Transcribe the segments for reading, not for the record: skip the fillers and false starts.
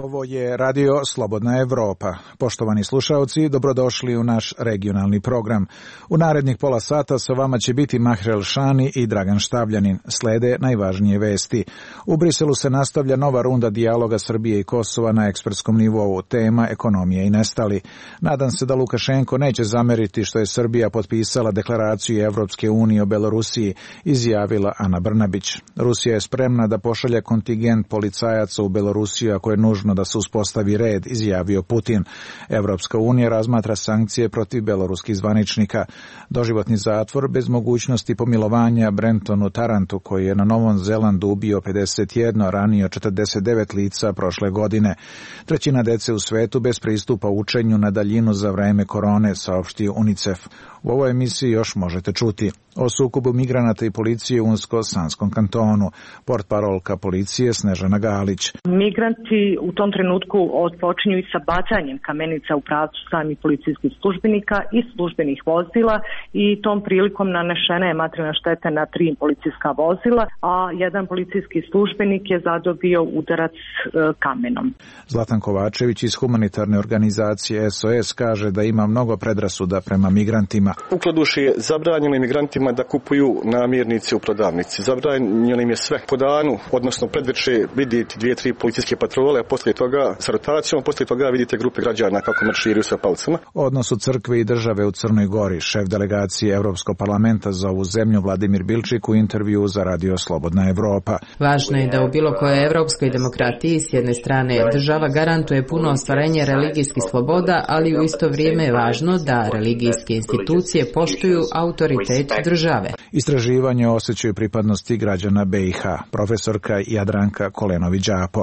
Ovo je Radio Slobodna Evropa. Poštovani slušaoci, dobrodošli u naš regionalni program. U narednih pola sata sa vama će biti Mahrel Šani i Dragan Štavljanin. Slede najvažnije vesti. U Briselu se nastavlja nova runda dijaloga Srbije i Kosova na ekspertskom nivou. Tema ekonomije i nestali. Nadam se da Lukašenko neće zameriti što je Srbija potpisala deklaraciju Evropske unije o Belorusiji, izjavila Ana Brnabić. Rusija je spremna da pošalje kontingent policajaca u Belorusiju ako je nužno da se uspostavi red, izjavio Putin. Evropska unija razmatra sankcije protiv beloruskih zvaničnika. Doživotni zatvor bez mogućnosti pomilovanja Brentonu Tarantu, koji je na Novom Zelandu ubio 51, ranio 49 lica prošle godine. Trećina dece u svetu bez pristupa učenju na daljinu za vreme korone, saopštio UNICEF. U ovoj emisiji još možete čuti o sukobu migranata i policije u Unsko-Sanskom kantonu. Portparolka policije Snežana Galić. Migranti u tom trenutku počinju i sa bacanjem kamenica u pravcu samih policijskih službenika i službenih vozila i tom prilikom nanešena je materijalna šteta na 3 policijska vozila, a jedan policijski službenik je zadobio udarac kamenom. Zlatan Kovačević iz humanitarne organizacije SOS kaže da ima mnogo predrasuda prema migrantima. Ukladuši je zabranjeno imigrantima da kupuju namirnice u prodavnici. Zabranjeno im je sve po danu, odnosno predveče vidjeti 2-3 policijske patrole, a poslije toga sa rotacijom, poslije toga vidite grupe građana kako marširaju sa palcama. Odnos u crkve i države u Crnoj Gori. Šef delegacije Evropskog parlamenta za ovu zemlju Vladimir Bilčik u intervju za Radio Slobodna Evropa. Važno je da u bilo kojoj evropskoj demokratiji s jedne strane država garantuje puno ostvarenje religijskih sloboda, ali u isto vrijeme je važno da religijske institucije poštuju autoritet države. Istraživanje o osjećaju pripadnosti građana BiH. Profesorka Jadranka Kolenović-Đapo.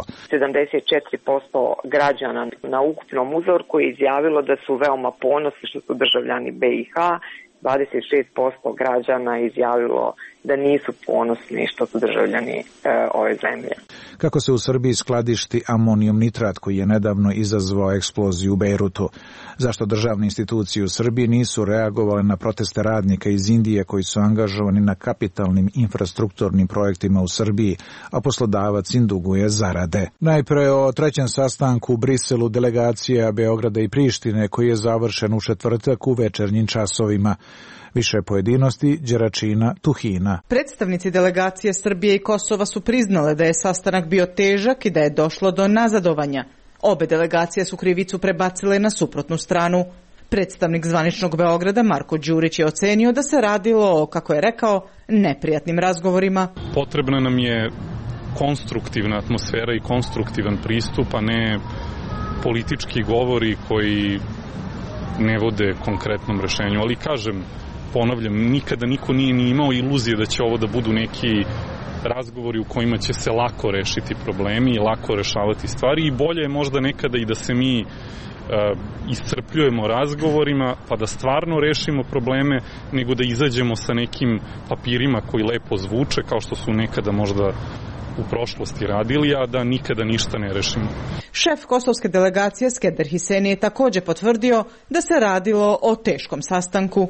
74% građana na ukupnom uzorku je izjavilo da su veoma ponosni što su državljani BiH. 26% građana je izjavilo da nisu ponosni što su državljani ove zemlje. Kako se u Srbiji skladišti amonijum nitrat koji je nedavno izazvao eksploziju u Bejrutu? Zašto državne institucije u Srbiji nisu reagovale na proteste radnika iz Indije koji su angažovani na kapitalnim infrastrukturnim projektima u Srbiji, a poslodavac im duguje zarade? Najpre o trećem sastanku u Briselu delegacija Beograda i Prištine koji je završen u četvrtak u večernjim časovima. Više pojedinosti Đeračina Tuhina. Predstavnici delegacije Srbije i Kosova su priznale da je sastanak bio težak i da je došlo do nazadovanja. Obe delegacije su krivicu prebacile na suprotnu stranu. Predstavnik zvaničnog Beograda Marko Đurić je ocenio da se radilo o, kako je rekao, neprijatnim razgovorima. Potrebna nam je konstruktivna atmosfera i konstruktivan pristup, a ne politički govori koji ne vode konkretnom rešenju. Ali kažem, ponavljam, nikada niko nije ni imao iluzije da će ovo da budu neki razgovori u kojima će se lako rešiti problemi i lako rešavati stvari i bolje je možda nekada i da se mi iscrpljujemo razgovorima pa da stvarno rešimo probleme nego da izađemo sa nekim papirima koji lepo zvuče kao što su nekada možda u prošlosti radili, a da nikada ništa ne rešimo. Šef kosovske delegacije Skender Hiseni je također potvrdio da se radilo o teškom sastanku.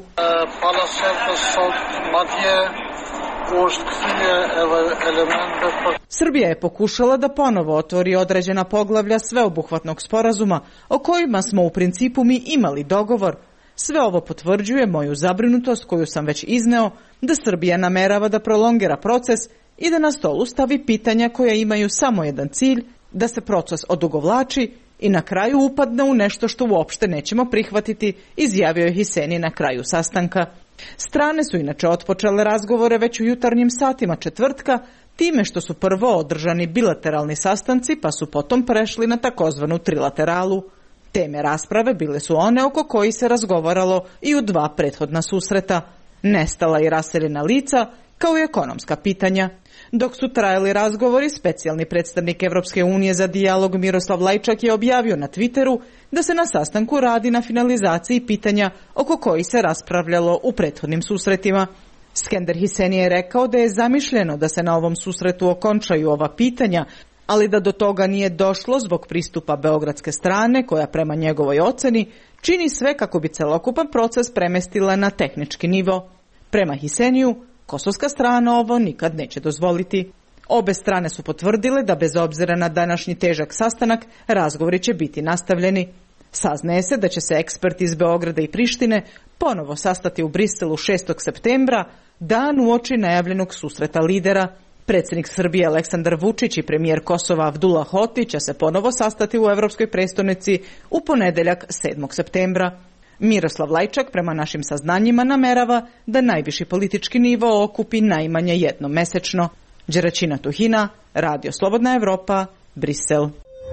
Srbija je pokušala da ponovo otvori određena poglavlja sveobuhvatnog sporazuma o kojima smo u principu mi imali dogovor. Sve ovo potvrđuje moju zabrinutost koju sam već izneo da Srbija namerava da prolongira proces i da na stolu stavi pitanja koja imaju samo jedan cilj, da se proces odugovlači i na kraju upadne u nešto što uopšte nećemo prihvatiti, izjavio je Hiseni na kraju sastanka. Strane su inače otpočele razgovore već u jutarnjim satima četvrtka, time što su prvo održani bilateralni sastanci pa su potom prešli na takozvanu trilateralu. Teme rasprave bile su one oko kojih se razgovaralo i u 2 prethodna susreta. Nestala i raseljena lica, kao i ekonomska pitanja. Dok su trajali razgovori, specijalni predstavnik Evropske unije za dijalog Miroslav Lajčak je objavio na Twitteru da se na sastanku radi na finalizaciji pitanja oko kojih se raspravljalo u prethodnim susretima. Skender Hiseni je rekao da je zamišljeno da se na ovom susretu okončaju ova pitanja, ali da do toga nije došlo zbog pristupa beogradske strane, koja prema njegovoj oceni čini sve kako bi celokupan proces premestila na tehnički nivo. Prema Hiseniju, kosovska strana ovo nikad neće dozvoliti. Obe strane su potvrdile da bez obzira na današnji težak sastanak, razgovori će biti nastavljeni. Saznaje se da će se eksperti iz Beograda i Prištine ponovo sastati u Briselu 6. septembra, dan uoči najavljenog susreta lidera. Predsjednik Srbije Aleksandar Vučić i premijer Kosova Abdullah Hoti će se ponovo sastati u evropskoj prestonici u ponedjeljak 7. septembra. Miroslav Lajčak prema našim saznanjima namerava da najviši politički nivo okupi najmanje jednom mesečno. Đeračina Tuhina, Radio Slobodna Evropa, Brisel.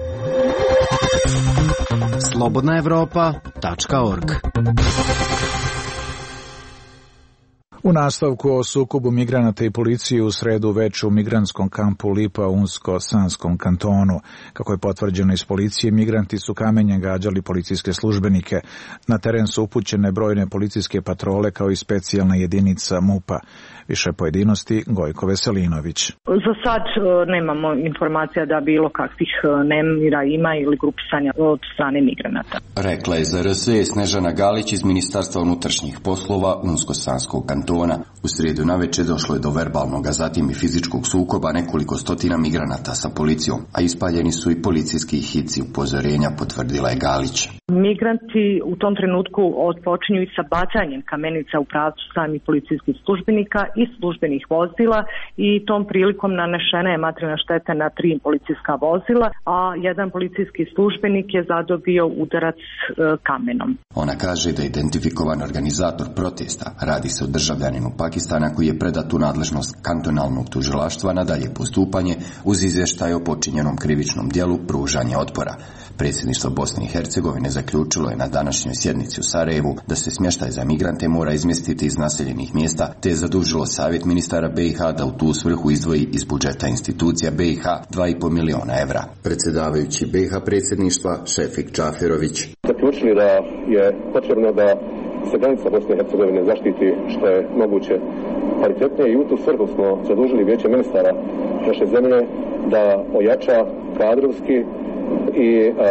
slobodnaevropa.org. U nastavku o sukobu migranata i policije u sredu večer u migrantskom kampu Lipa u Unsko-Sanskom kantonu. Kako je potvrđeno iz policije, migranti su kamenjem gađali policijske službenike. Na teren su upućene brojne policijske patrole kao i specijalna jedinica MUP-a. Više pojedinosti Gojko Veselinović. Za sad nemamo informacija da bilo kakvih nemira ima ili grupisanja od strane migranata. Rekla je za RS Snežana Galić iz Ministarstva unutrašnjih poslova Unsko-Sanskog kantona. U srijedu navečer došlo je do verbalnog, a zatim i fizičkog sukoba nekoliko stotina migranata sa policijom, a ispaljeni su i policijski hici upozorenja, potvrdila je Galić. Migranti u tom trenutku odpočinju i sa bacanjem kamenica u pravcu samih policijskih službenika i službenih vozila i tom prilikom nanešena je materijalna šteta na 3 policijska vozila, a jedan policijski službenik je zadobio udarac kamenom. Ona kaže da je identifikovan organizator protesta. Radi se o državljaninu Pakistana koji je predat u nadležnost kantonalnog tužilaštva na dalje postupanje uz izvještaj o počinjenom krivičnom djelu pružanja otpora. Predsjedništvo Bosne i Hercegovine zaključilo je na današnjoj sjednici u Sarajevu da se smještaj za migrante mora izmjestiti iz naseljenih mjesta, te je zadužilo Savjet ministara BiH da u tu svrhu izdvoji iz budžeta institucija BiH 2,5 miliona evra. Predsjedavajući BiH predsjedništva Šefik Džaferović. Zaključili da je potrebno da se granica Bosne i Hercegovine zaštiti što je moguće kvalitetnije i u tu svrhu smo zadužili Vijeće ministara naše zemlje da ojača kadrovski i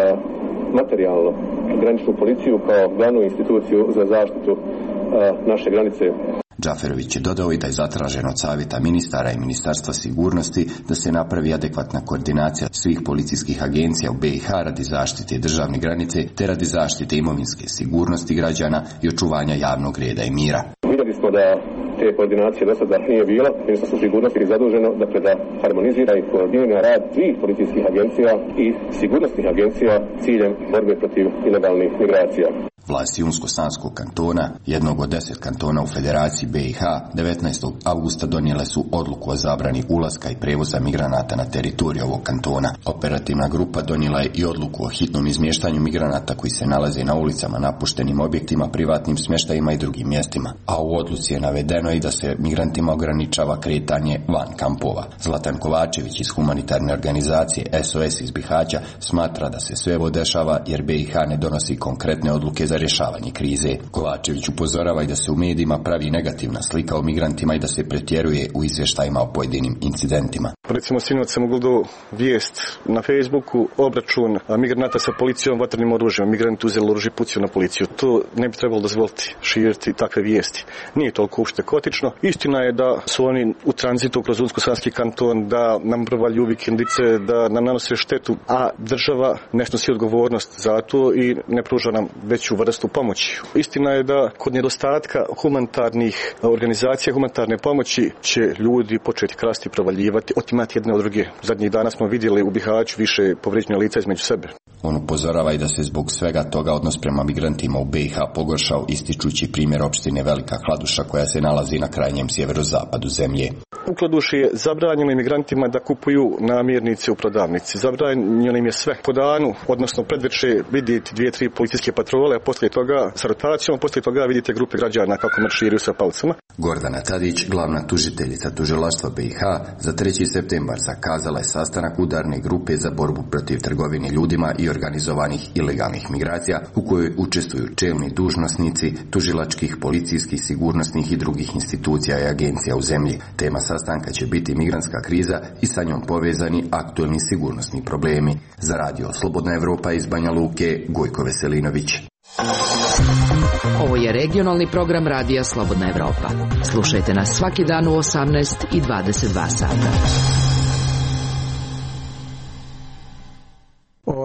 materijalno graničnu policiju kao glavnu instituciju za zaštitu naše granice. Džaferović je dodao i da je zatraženo od Savjeta ministara i Ministarstva sigurnosti da se napravi adekvatna koordinacija svih policijskih agencija u BiH radi zaštite državne granice te radi zaštite imovinske sigurnosti građana i očuvanja javnog reda i mira. Vidjeli smo da te koordinacije do sada nije bilo. Ministarstvo sigurnosti je zaduženo da harmonizira i koordinira rad svih policijskih agencija i sigurnosnih agencija ciljem borbe protiv ilegalnih migracija. Vlasti Unsko-Sanskog kantona, jednog od 10 kantona u Federaciji BiH, 19. avgusta donijele su odluku o zabrani ulaska i prevoza migranata na teritoriju ovog kantona. Operativna grupa donijela je i odluku o hitnom izmještanju migranata koji se nalaze na ulicama, napuštenim objektima, privatnim smještajima i drugim mjestima. A u odluci je navedeno i da se migrantima ograničava kretanje van kampova. Zlatan Kovačević iz humanitarne organizacije SOS iz Bihaća smatra da se sve ovo dešava jer BiH ne donosi konkretne odluke za rješavanje krize. Kovačević upozorava i da se u medijima pravi negativna slika o migrantima i da se pretjeruje u izvještajima o pojedinim incidentima. Recimo, sinoć sam ugledao vijest na Facebooku, obračun migranata sa policijom vatrenim oružjem. Migranti uzeli oružje i pucaju na policiju. To ne bi trebalo dozvoliti širiti takve vijesti. Nije toliko uopšte kotično. Istina je da su oni u tranzitu kroz Unsko-Sanski kanton, da nam provaljuju vikendice, da nam nanose štetu, a država ne snosi odgovornost za to i ne pruža nam veću vrstu pomoći. Istina je da kod nedostatka humanitarnih organizacija, humanitarne pomoći će ljudi početi krasti i provaljivati, otimati jedne od druge. Zadnjih dana smo vidjeli u Bihaću više povrijeđena lica između sebe. On upozorava i da se zbog svega toga odnos prema migrantima u BiH pogoršao, ističući primjer opštine Velika Kladuša koja se nalazi na krajnjem sjeverozapadu zemlje. U Kladuši je zabranjeno imigrantima da kupuju namirnice u prodavnici. Zabranjeno im je sve po danu, odnosno predvečer vidjeti 2-3 policijske patrole, a poslije toga sa rotacijom, poslije toga vidite grupe građana kako marširaju sa palicama. Gordana Tadić, glavna tužiteljica tužilaštva BiH, za 3. septembar zakazala je sastanak udarne grupe za borbu protiv trgovine ljudima i organizovanih ilegalnih migracija u kojoj učestvuju čelni dužnosnici tužilačkih, policijskih, sigurnosnih i drugih institucija i agencija u zemlji. Tema sastanka će biti migrantska kriza i sa njom povezani aktualni sigurnosni problemi. Za Radio Slobodna Evropa iz Banja Luke, Gojko Veselinović. Ovo je regionalni program Radija Slobodna Evropa. Slušajte nas svaki dan u 18 i 22 sata.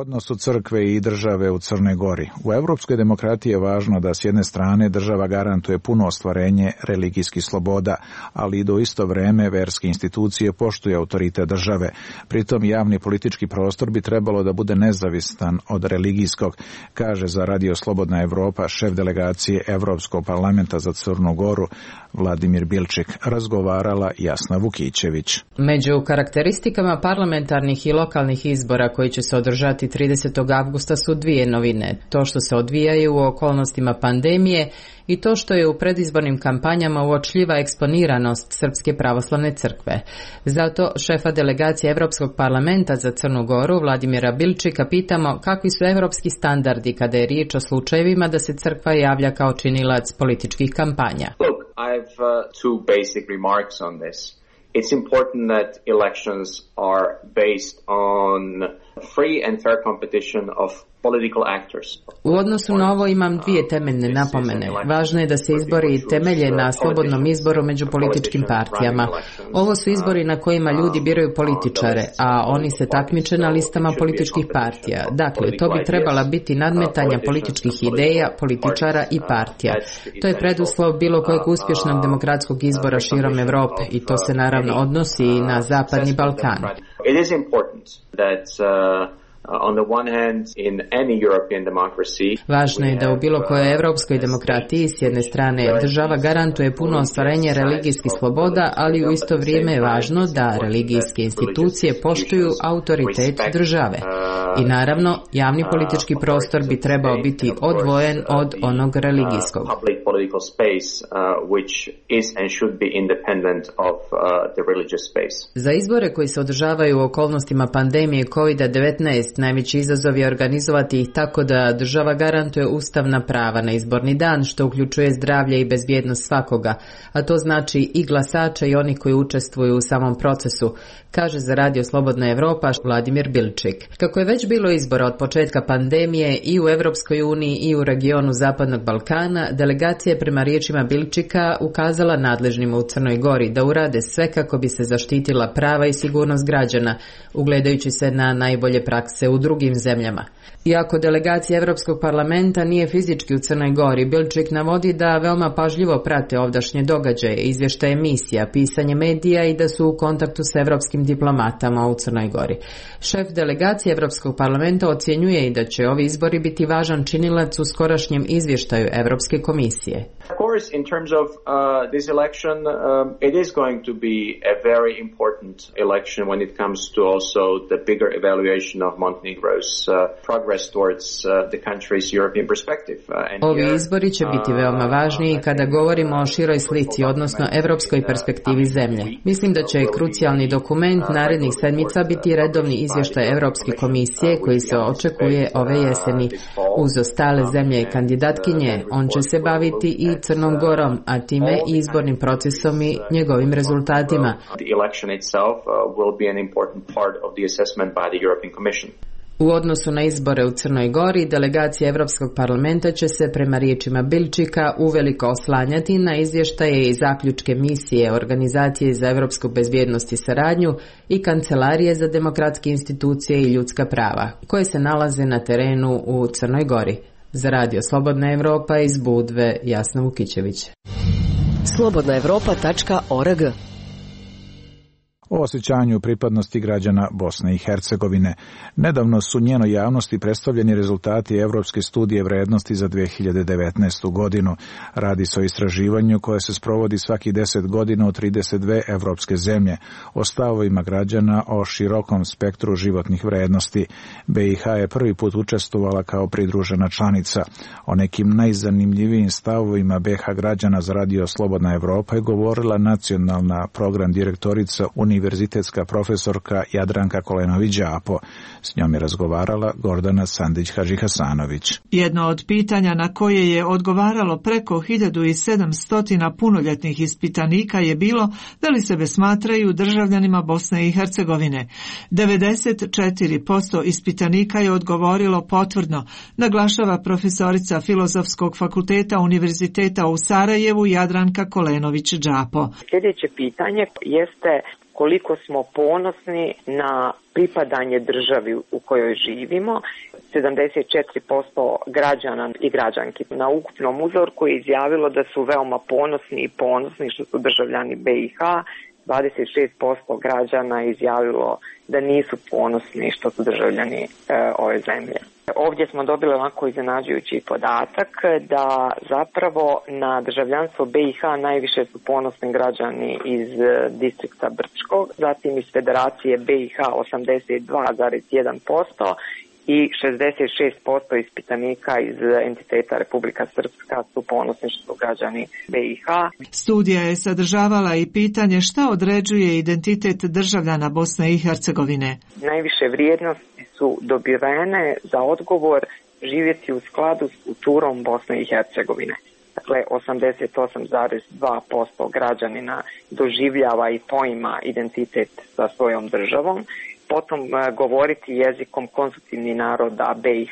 odnosu crkve i države u Crnoj Gori. U evropskoj demokratiji je važno da s jedne strane država garantuje puno ostvarenje religijskih sloboda, ali i do isto vreme verske institucije poštuju autoritet države. Pritom javni politički prostor bi trebalo da bude nezavistan od religijskog, kaže za Radio Slobodna Evropa šef delegacije Evropskog parlamenta za Crnu Goru Vladimir Bilčik, razgovarala Jasna Vukićević. Među karakteristikama parlamentarnih i lokalnih izbora koji će se održati 30. avgusta su dvije novine. To što se odvijaju u okolnostima pandemije i to što je u predizbornim kampanjama uočljiva eksponiranost Srpske pravoslavne crkve. Zato šefa delegacije Evropskog parlamenta za Crnu Goru Vladimira Bilčika pitamo kakvi su evropski standardi kada je riječ o slučajevima da se crkva javlja kao činilac političkih kampanja. Look, I have two basic remarks on this. It's important that elections are based on free and fair competition of political actors. U odnosu na ovo imam dvije temeljne napomene. Važno je da se izbori temelje na slobodnom izboru među političkim partijama. Ovo su izbori na kojima ljudi biraju političare, a oni se takmiče na listama političkih partija. Dakle, to bi trebala biti nadmetanja političkih ideja, političara i partija. To je preduslov bilo kojeg uspješnog demokratskog izbora širom Evrope i to se naravno odnosi i na Zapadni Balkan. It is important that on the one hand, in any European democracy, važno je da u bilo kojoj evropskoj demokratiji s jedne strane država garantuje puno ostvarenje religijskih sloboda, ali u isto vrijeme je važno da religijske institucije poštuju autoritet države. I naravno, javni politički prostor bi trebao biti odvojen od onog religijskog. Za izbore koji se održavaju u okolnostima pandemije COVID-19, najveći izazov je organizovati ih tako da država garantuje ustavna prava na izborni dan, što uključuje zdravlje i bezbjednost svakoga, a to znači i glasača i oni koji učestvuju u samom procesu, kaže za Radio Slobodna Evropa Vladimir Bilčik. Kako je već bilo izbora od početka pandemije i u Evropskoj uniji i u regionu Zapadnog Balkana, delegacija je prema riječima Bilčika ukazala nadležnima u Crnoj Gori da urade sve kako bi se zaštitila prava i sigurnost građana, ugledajući se na najbolje prakse u drugim zemljama. Iako delegacija Evropskog parlamenta nije fizički u Crnoj Gori, Bilčik navodi da veoma pažljivo prate ovdašnje događaje, izvještaje emisija, pisanje medija i da su u kontaktu s evropskim diplomatama u Crnoj Gori. Šef delegacije Evropskog parlamenta ocjenjuje i da će ovi izbori biti važan činilac u skorašnjem izvještaju Evropske komisije. Of course, in terms of this election, it is going to be a very important election when it comes to also the bigger evaluation of Montenegro's progress towards the country's European perspective. Ovi izbori će biti veoma važni kada govorimo o široj slici, odnosno evropskoj perspektivi zemlje. Mislim da će krucijalni dokument narednih sedmica biti redovni izvještaj Evropske komisije koji se očekuje ove jeseni. Uz ostale zemlje i kandidatkinje, on će se baviti i Crnom Gorom, a time i izbornim procesom i njegovim rezultatima. U odnosu na izbore u Crnoj Gori, delegacija Evropskog parlamenta će se prema riječima Bilčika uveliko oslanjati na izvještaje i zaključke misije Organizacije za evropsku bezbjednost i saradnju i Kancelarije za demokratske institucije i ljudska prava, koje se nalaze na terenu u Crnoj Gori. Za Radio Slobodna Evropa iz Budve, Jasna Vukićević. slobodnaevropa.org. O osjećanju pripadnosti građana Bosne i Hercegovine. Nedavno su njenoj javnosti predstavljeni rezultati Evropske studije vrednosti za 2019. godinu. Radi se o istraživanju koje se sprovodi svaki 10 godina u 32 evropske zemlje, o stavovima građana o širokom spektru životnih vrednosti. BiH je prvi put učestvovala kao pridružena članica. O nekim najzanimljivijim stavovima BiH građana za Radio Slobodna Evropa je govorila nacionalna program direktorica univerzitetska profesorka Jadranka Kolenović-Đapo. S njom je razgovarala Gordana Sandić-Hadžihasanović. Jedno od pitanja na koje je odgovaralo preko 1700 punoljetnih ispitanika je bilo da li sebe smatraju državljanima Bosne i Hercegovine. 94% ispitanika je odgovorilo potvrdno, naglašava profesorica Filozofskog fakulteta Univerziteta u Sarajevu Jadranka Kolenović-Đapo. Sljedeće pitanje jeste koliko smo ponosni na pripadanje državi u kojoj živimo. 74% građana i građanki na ukupnom uzorku je izjavilo da su veoma ponosni što su državljani BiH. 26% građana je izjavilo da nisu ponosni što su državljani ove zemlje. Ovdje smo dobili ovako iznenađujući podatak da zapravo na državljanstvo BiH najviše su ponosni građani iz distrikta Brčkog, zatim iz Federacije BiH 82,1% i 66% ispitanika iz entiteta Republika Srpska su ponosni što su građani BiH. Studija je sadržavala i pitanje šta određuje identitet državljana Bosne i Hercegovine. Najviše vrijednosti su dobivene za odgovor živjeti u skladu s kulturom Bosne i Hercegovine. Dakle, 88,2% građanina doživljava i poima identitet sa svojom državom. Potom govoriti jezikom konstitutivnih naroda BiH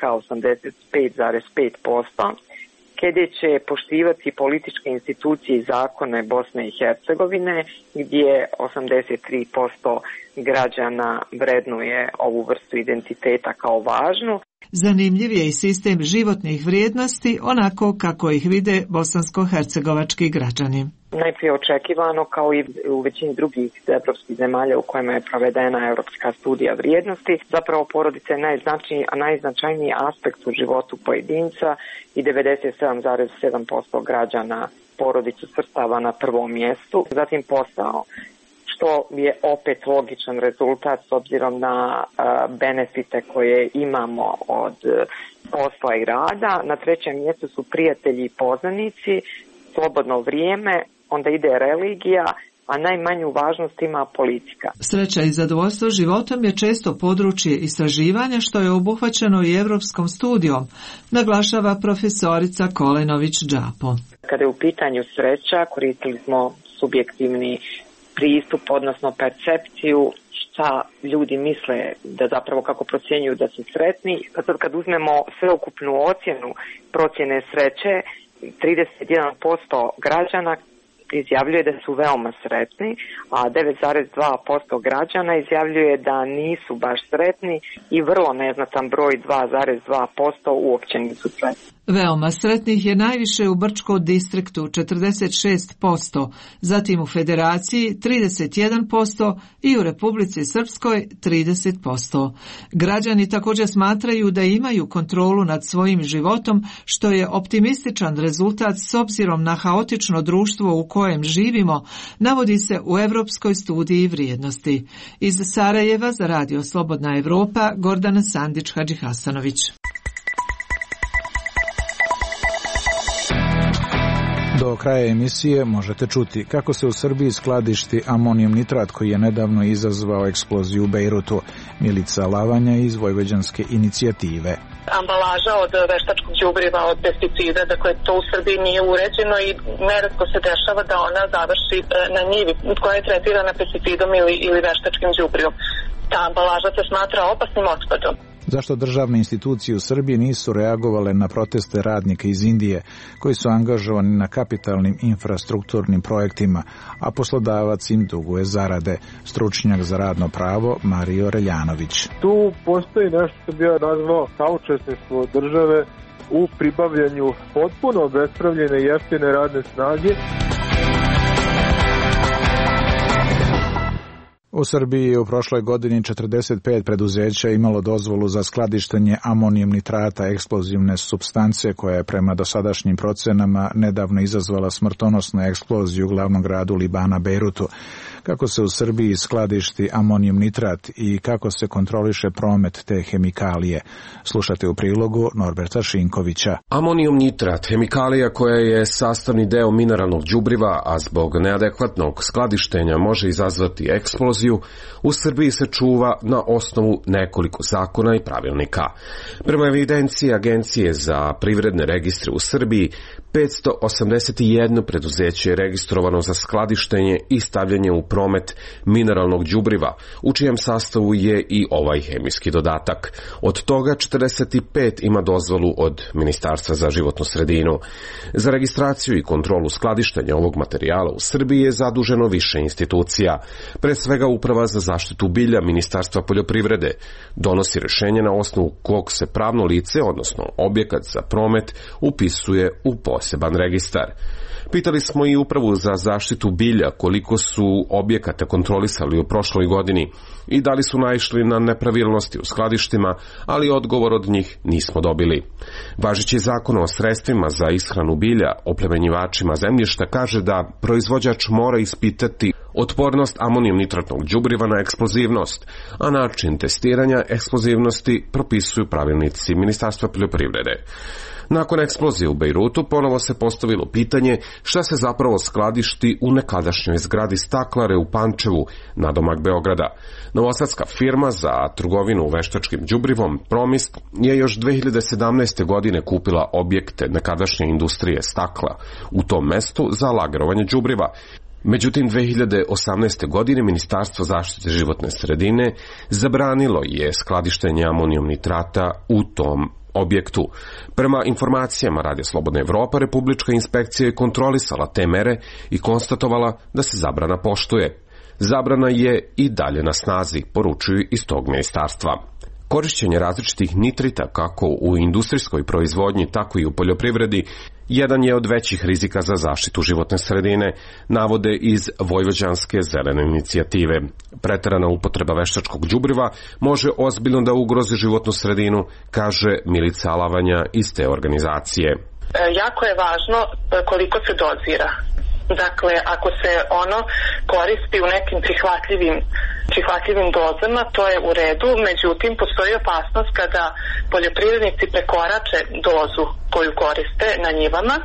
85,5%, sljedeće poštivati političke institucije i zakone Bosne i Hercegovine, gdje 83% građana vrednuje ovu vrstu identiteta kao važnu. Zanimljiv je i sistem životnih vrijednosti, onako kako ih vide bosansko-hercegovački građani. Najprije očekivano, kao i u većini drugih evropskih zemalja u kojima je provedena europska studija vrijednosti, zapravo porodica je najznačajniji aspekt u životu pojedinca i 97,7% građana porodicu svrstava na prvom mjestu. Zatim posao, što je opet logičan rezultat s obzirom na benefite koje imamo od posla i rada. Na trećem mjestu su prijatelji i poznanici, slobodno vrijeme, onda ide religija, a najmanju važnost ima politika. Sreća i zadovoljstvo životom je često područje istraživanja što je obuhvaćeno i Evropskom studijom, naglašava profesorica Kolenović-Đapo. Kada je u pitanju sreća, koristili smo subjektivni pristup, odnosno percepciju šta ljudi misle da zapravo kako procjenjuju da su sretni. Sad kad uzmemo sveukupnu ocjenu procjene sreće, 31% građana izjavljuje da su veoma sretni, a 9,2% građana izjavljuje da nisu baš sretni i vrlo neznatan broj 2,2% uopće nisu sretni. Veoma sretnih je najviše u Brčkom distriktu 46%, zatim u Federaciji 31% i u Republici Srpskoj 30%. Građani također smatraju da imaju kontrolu nad svojim životom, što je optimističan rezultat s obzirom na haotično društvo u kojem živimo, navodi se u Europskoj studiji vrijednosti. Iz Sarajeva za Radio Slobodna Evropa, Gordana Sandić-Hadžihasanović. Do kraja emisije možete čuti kako se u Srbiji skladišti amonijum nitrat koji je nedavno izazvao eksploziju u Bejrutu. Milica Lavanja iz Vojvođanske inicijative. Ambalaža od veštačkog đubriva, od pesticida, dakle to u Srbiji nije uređeno i neretko se dešava da ona završi na njivi koja je tretirana pesticidom ili veštačkim đubrivom. Ta ambalaža se smatra opasnim otpadom. Zašto državne institucije u Srbiji nisu reagovale na proteste radnika iz Indije koji su angažovani na kapitalnim infrastrukturnim projektima, a poslodavac im duguje zarade? Stručnjak za radno pravo Mario Reljanović. Tu postoji nešto što bi ja nazvao saučesništvo države u pribavljanju potpuno obespravljene jeftine radne snage. U Srbiji je u prošloj godini 45 preduzeća imalo dozvolu za skladištenje amonijum nitrata, eksplozivne supstance koja je prema dosadašnjim procenama nedavno izazvala smrtonosnu eksploziju u glavnom gradu Libana Bejrutu. Kako se u Srbiji skladišti amonijum nitrat i kako se kontroliše promet te hemikalije? Slušate u prilogu Norberta Šinkovića. Amonijum nitrat, hemikalija koja je sastavni deo mineralnog đubriva, a zbog neadekvatnog skladištenja može izazvati eksploziju, u Srbiji se čuva na osnovu nekoliko zakona i pravilnika. Prema evidenciji Agencije za privredne registre u Srbiji, 581 preduzeće je registrovano za skladištenje i stavljanje u promet mineralnog đubriva, u čijem sastavu je i ovaj hemijski dodatak. Od toga 45 ima dozvolu od Ministarstva za životnu sredinu. Za registraciju i kontrolu skladištenja ovog materijala u Srbiji je zaduženo više institucija. Pre svega Uprava za zaštitu bilja Ministarstva poljoprivrede donosi rješenje na osnovu kog se pravno lice, odnosno objekat za promet, upisuje u poseban registar. Pitali smo i Upravu za zaštitu bilja koliko su objekata kontrolisali u prošloj godini i da li su naišli na nepravilnosti u skladištima, ali odgovor od njih nismo dobili. Važeći zakon o sredstvima za ishranu bilja oplemenjivačima zemljišta kaže da proizvođač mora ispitati otpornost amonijum nitratnog đubriva na eksplozivnost, a način testiranja eksplozivnosti propisuju pravilnici Ministarstva poljoprivrede. Nakon eksplozije u Bejrutu ponovo se postavilo pitanje šta se zapravo skladišti u nekadašnjoj zgradi Staklare u Pančevu, nadomak Beograda. Novosadska firma za trgovinu veštačkim đubrivom Promist je još 2017. godine kupila objekte nekadašnje industrije stakla u tom mestu za lagerovanje đubriva. Međutim, 2018. godine Ministarstvo zaštite životne sredine zabranilo je skladištenje amonijum nitrata u tom objektu. Prema informacijama Radija Slobodna Evropa, Republička inspekcija je kontrolisala te mere i konstatovala da se zabrana poštuje. Zabrana je i dalje na snazi, poručuju iz tog ministarstva. Korišćenje različitih nitrita kako u industrijskoj proizvodnji, tako i u poljoprivredi, jedan je od većih rizika za zaštitu životne sredine, navode iz Vojvođanske zelene inicijative. Preterana upotreba veštačkog đubriva može ozbiljno da ugrozi životnu sredinu, kaže Milica Alavanja iz te organizacije. Jako je važno koliko se dozira. Dakle, ako se ono koristi u nekim prihvatljivim dozama, to je u redu, međutim, postoji opasnost kada poljoprivrednici prekorače dozu koju koriste na njivama,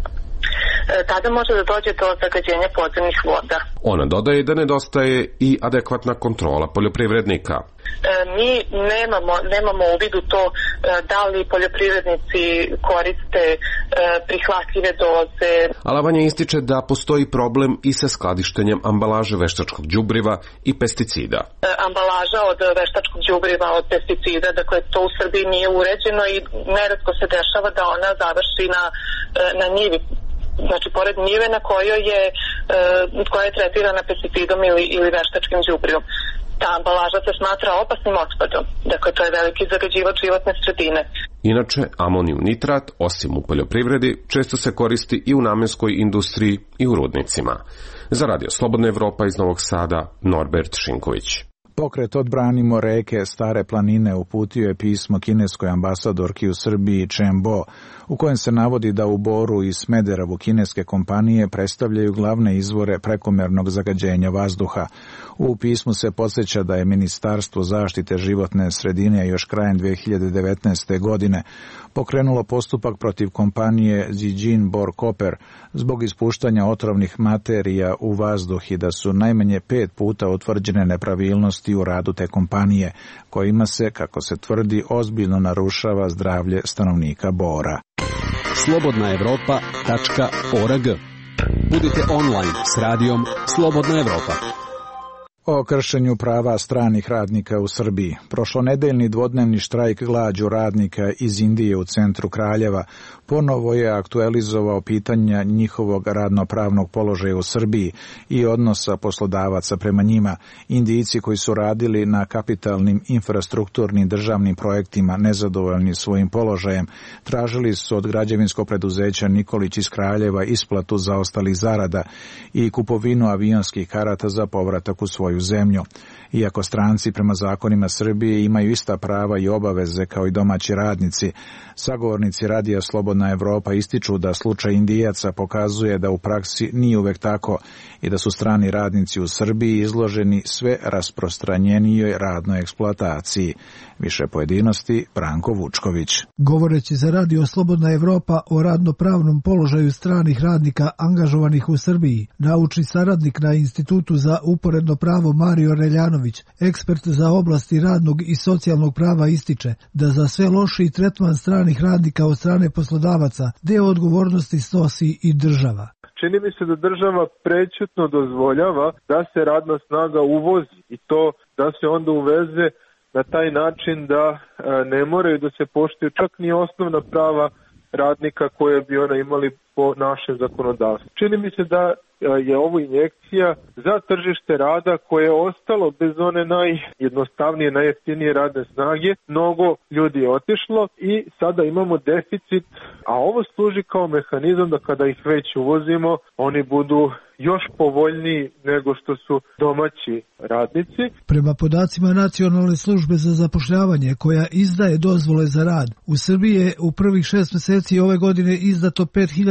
tada može da dođe do zagađenja podzemnih voda. Ona dodaje da nedostaje i adekvatna kontrola poljoprivrednika. Mi nemamo uvid u to da li poljoprivrednici koriste prihvatljive doze. Alavanja ističe da postoji problem i sa skladištenjem ambalaže veštačkog đubriva i pesticida. Ambalaža od veštačkog đubriva, od pesticida, dakle to u Srbiji nije uređeno i neretko se dešava da ona završi na njivi. Znači, pored njive na koja je tretirana pesticidom ili veštačkim đubrivom. Ta ambalaža se smatra opasnim otpadom. Dakle, to je veliki zagađivač životne sredine. Inače, amonijum nitrat, osim u poljoprivredi, često se koristi i u namenskoj industriji i u rudnicima. Za Radio Slobodna Evropa iz Novog Sada, Norbert Šinković. Pokret Odbranimo reke Stare planine uputio je pismo kineskoj ambasadorki u Srbiji Chen Bo, u kojem se navodi da u Boru i Smederevu kineske kompanije predstavljaju glavne izvore prekomernog zagađenja vazduha. U pismu se podsjeća da je Ministarstvo zaštite životne sredine još krajem 2019. godine pokrenulo postupak protiv kompanije Zijin Bor Copper zbog ispuštanja otrovnih materija u vazduh i da su najmanje 5 puta utvrđene nepravilnosti u radu te kompanije, kojima se, kako se tvrdi, ozbiljno narušava zdravlje stanovnika Bora. slobodnaevropa.org. Budite online s radijom Slobodna Evropa. O kršenju prava stranih radnika u Srbiji. Prošlonedeljni dvodnevni štrajk glađu radnika iz Indije u centru Kraljeva ponovo je aktualizovao pitanja njihovog radnopravnog položaja u Srbiji i odnosa poslodavaca prema njima. Indijci koji su radili na kapitalnim infrastrukturnim državnim projektima nezadovoljni svojim položajem, tražili su od građevinskog preduzeća Nikolić iz Kraljeva isplatu zaostalih zarada i kupovinu avionskih karata za povratak u svoju zemlju. Iako stranci prema zakonima Srbije imaju ista prava i obaveze kao i domaći radnici, sagovornici Radija Slobodna Evropa ističu da slučaj Indijaca pokazuje da u praksi nije uvek tako i da su strani radnici u Srbiji izloženi sve rasprostranjenijoj radnoj eksploataciji. Više pojedinosti Branko Vučković. Govoreći za Radio Slobodna Evropa o radnopravnom položaju stranih radnika angažovanih u Srbiji, naučni saradnik na Institutu za uporedno pravo Mario Reljanović, ekspert za oblasti radnog i socijalnog prava, ističe da za sve lošiji tretman stranih radnika od strane poslodavaca deo odgovornosti snosi i država. čini mi se da država prećutno dozvoljava da se radna snaga uvozi i to da se onda uveze na taj način da ne moraju da se poštuju čak ni osnovna prava radnika koje bi ona imali po našem zakonodavstvu. Čini mi se da je ovo injekcija za tržište rada koje je ostalo bez one najjednostavnije, najjeftinije radne snage. Mnogo ljudi je otišlo i sada imamo deficit, a ovo služi kao mehanizam da kada ih već uvozimo, oni budu još povoljniji nego što su domaći radnici. Prema podacima Nacionalne službe za zapošljavanje koja izdaje dozvole za rad, u Srbiji je u prvih 6 meseci ove godine izdato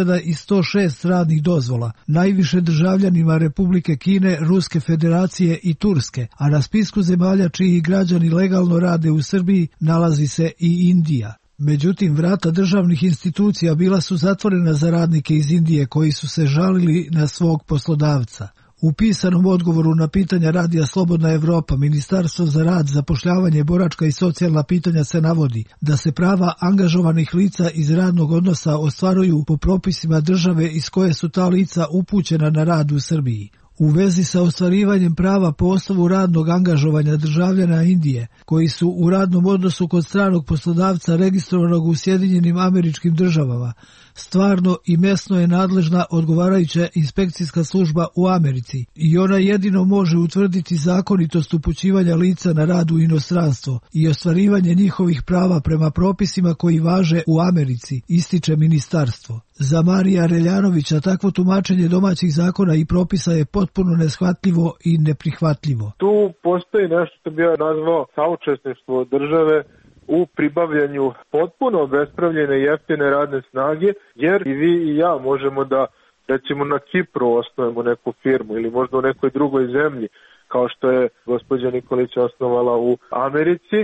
5106 radnih dozvola, najviše državljanima Republike Kine, Ruske federacije i Turske, a na spisku zemalja čiji građani legalno rade u Srbiji nalazi se i Indija. Međutim, vrata državnih institucija bila su zatvorena za radnike iz Indije koji su se žalili na svog poslodavca. U pisanom odgovoru na pitanja Radija Slobodna Evropa, Ministarstvo za rad, zapošljavanje, boračka i socijalna pitanja se navodi da se prava angažovanih lica iz radnog odnosa ostvaruju po propisima države iz koje su ta lica upućena na rad u Srbiji. U vezi sa ostvarivanjem prava po osnovu radnog angažovanja državljana Indije, koji su u radnom odnosu kod stranog poslodavca registrovanog u Sjedinjenim Američkim Državama, stvarno i mesno je nadležna odgovarajuća inspekcijska služba u Americi i ona jedino može utvrditi zakonitost upućivanja lica na rad u inostranstvo i ostvarivanje njihovih prava prema propisima koji važe u Americi, ističe ministarstvo. Za Marija Reljanovića takvo tumačenje domaćih zakona i propisa je potpuno neshvatljivo i neprihvatljivo. Tu postoji nešto što bi ja nazvao saučesništvo države u pribavljanju potpuno obespravljene jeftine radne snage, jer i vi i ja možemo da recimo na Kipru osnovimo neku firmu ili možda u nekoj drugoj zemlji, kao što je gospođa Nikolić osnovala u Americi,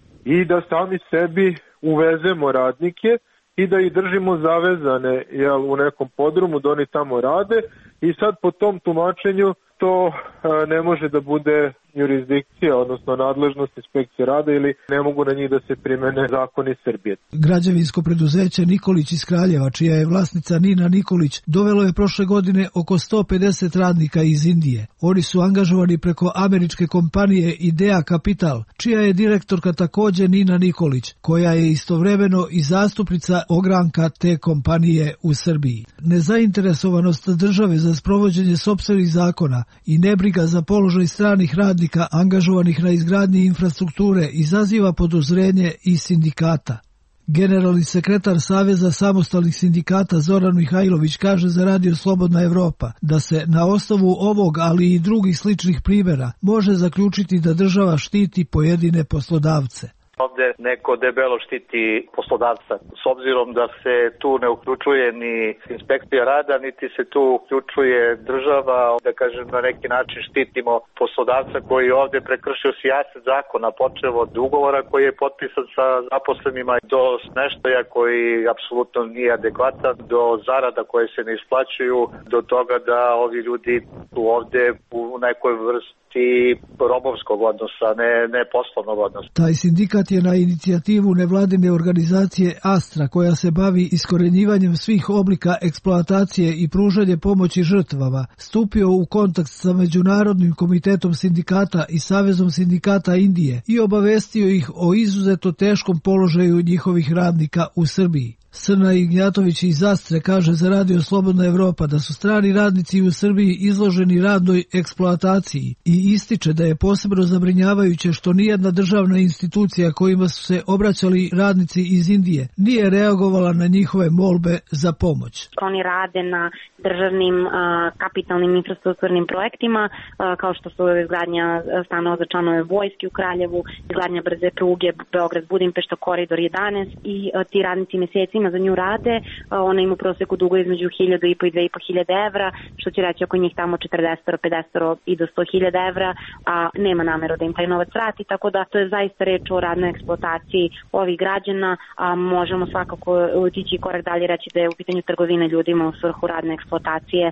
i da sami sebi uvezemo radnike i da ih držimo zavezane u nekom podrumu da oni tamo rade, i sad po tom tumačenju to ne može da bude jurisdikcija, odnosno nadležnost inspekcije rada, ili ne mogu na njih da se primene zakoni Srbije. Građevinsko preduzeće Nikolić iz Kraljeva, čija je vlasnica Nina Nikolić, dovelo je prošle godine oko 150 radnika iz Indije. Oni su angažovani preko američke kompanije Idea Capital, čija je direktorka također Nina Nikolić, koja je istovremeno i zastupnica ogranka te kompanije u Srbiji. Nezainteresovanost države za sprovođenje sopstvenih zakona i nebriga za položaj stranih radnika angažovanih na izgradnji infrastrukture izaziva podozrenje i sindikata. Generalni sekretar Saveza samostalnih sindikata Zoran Mihajlović kaže za Radio Slobodna Evropa da se na osnovu ovog, ali i drugih sličnih primjera, može zaključiti da država štiti pojedine poslodavce. Ovde neko debelo štiti poslodavca, s obzirom da se tu ne uključuje ni inspekcija rada, niti se tu uključuje država, da kažem na neki način štitimo poslodavca koji je ovde prekršio sijaset zakona, počev od ugovora koji je potpisan sa zaposlenima do smeštaja koji apsolutno nije adekvatan, do zarada koje se ne isplaćuju, do toga da ovi ljudi su ovde u nekoj vrsti robovskog odnosa, ne poslovnog odnosa. Taj sindikat je na inicijativu nevladine organizacije Astra, koja se bavi iskorenjivanjem svih oblika eksploatacije i pružanje pomoći žrtvama, stupio u kontakt sa Međunarodnim komitetom sindikata i Savezom sindikata Indije i obavestio ih o izuzetno teškom položaju njihovih radnika u Srbiji. Srna Ignjatović iz Astre kaže za Radio Slobodna Evropa da su strani radnici u Srbiji izloženi radnoj eksploataciji i ističe da je posebno zabrinjavajuće što nijedna državna institucija kojima su se obraćali radnici iz Indije nije reagovala na njihove molbe za pomoć. Oni rade na državnim kapitalnim infrastrukturnim projektima kao što su izgradnja stanova za članove vojske u Kraljevu, izgradnja brze pruge Beograd-Budimpešta, koridor 11, i ti radnici mesecima za nju rade, ona ima u proseku dugo između 1.500 i 2.500 evra, što će reći oko njih tamo 40, 50 i do 100.000 evra, a nema nameru da im taj novac vrati, tako da to je zaista reč o radnoj eksploataciji ovih građana, a možemo svakako otići korak dalje reći da je u pitanju trgovine ljudima u svrhu radne eksploatacije.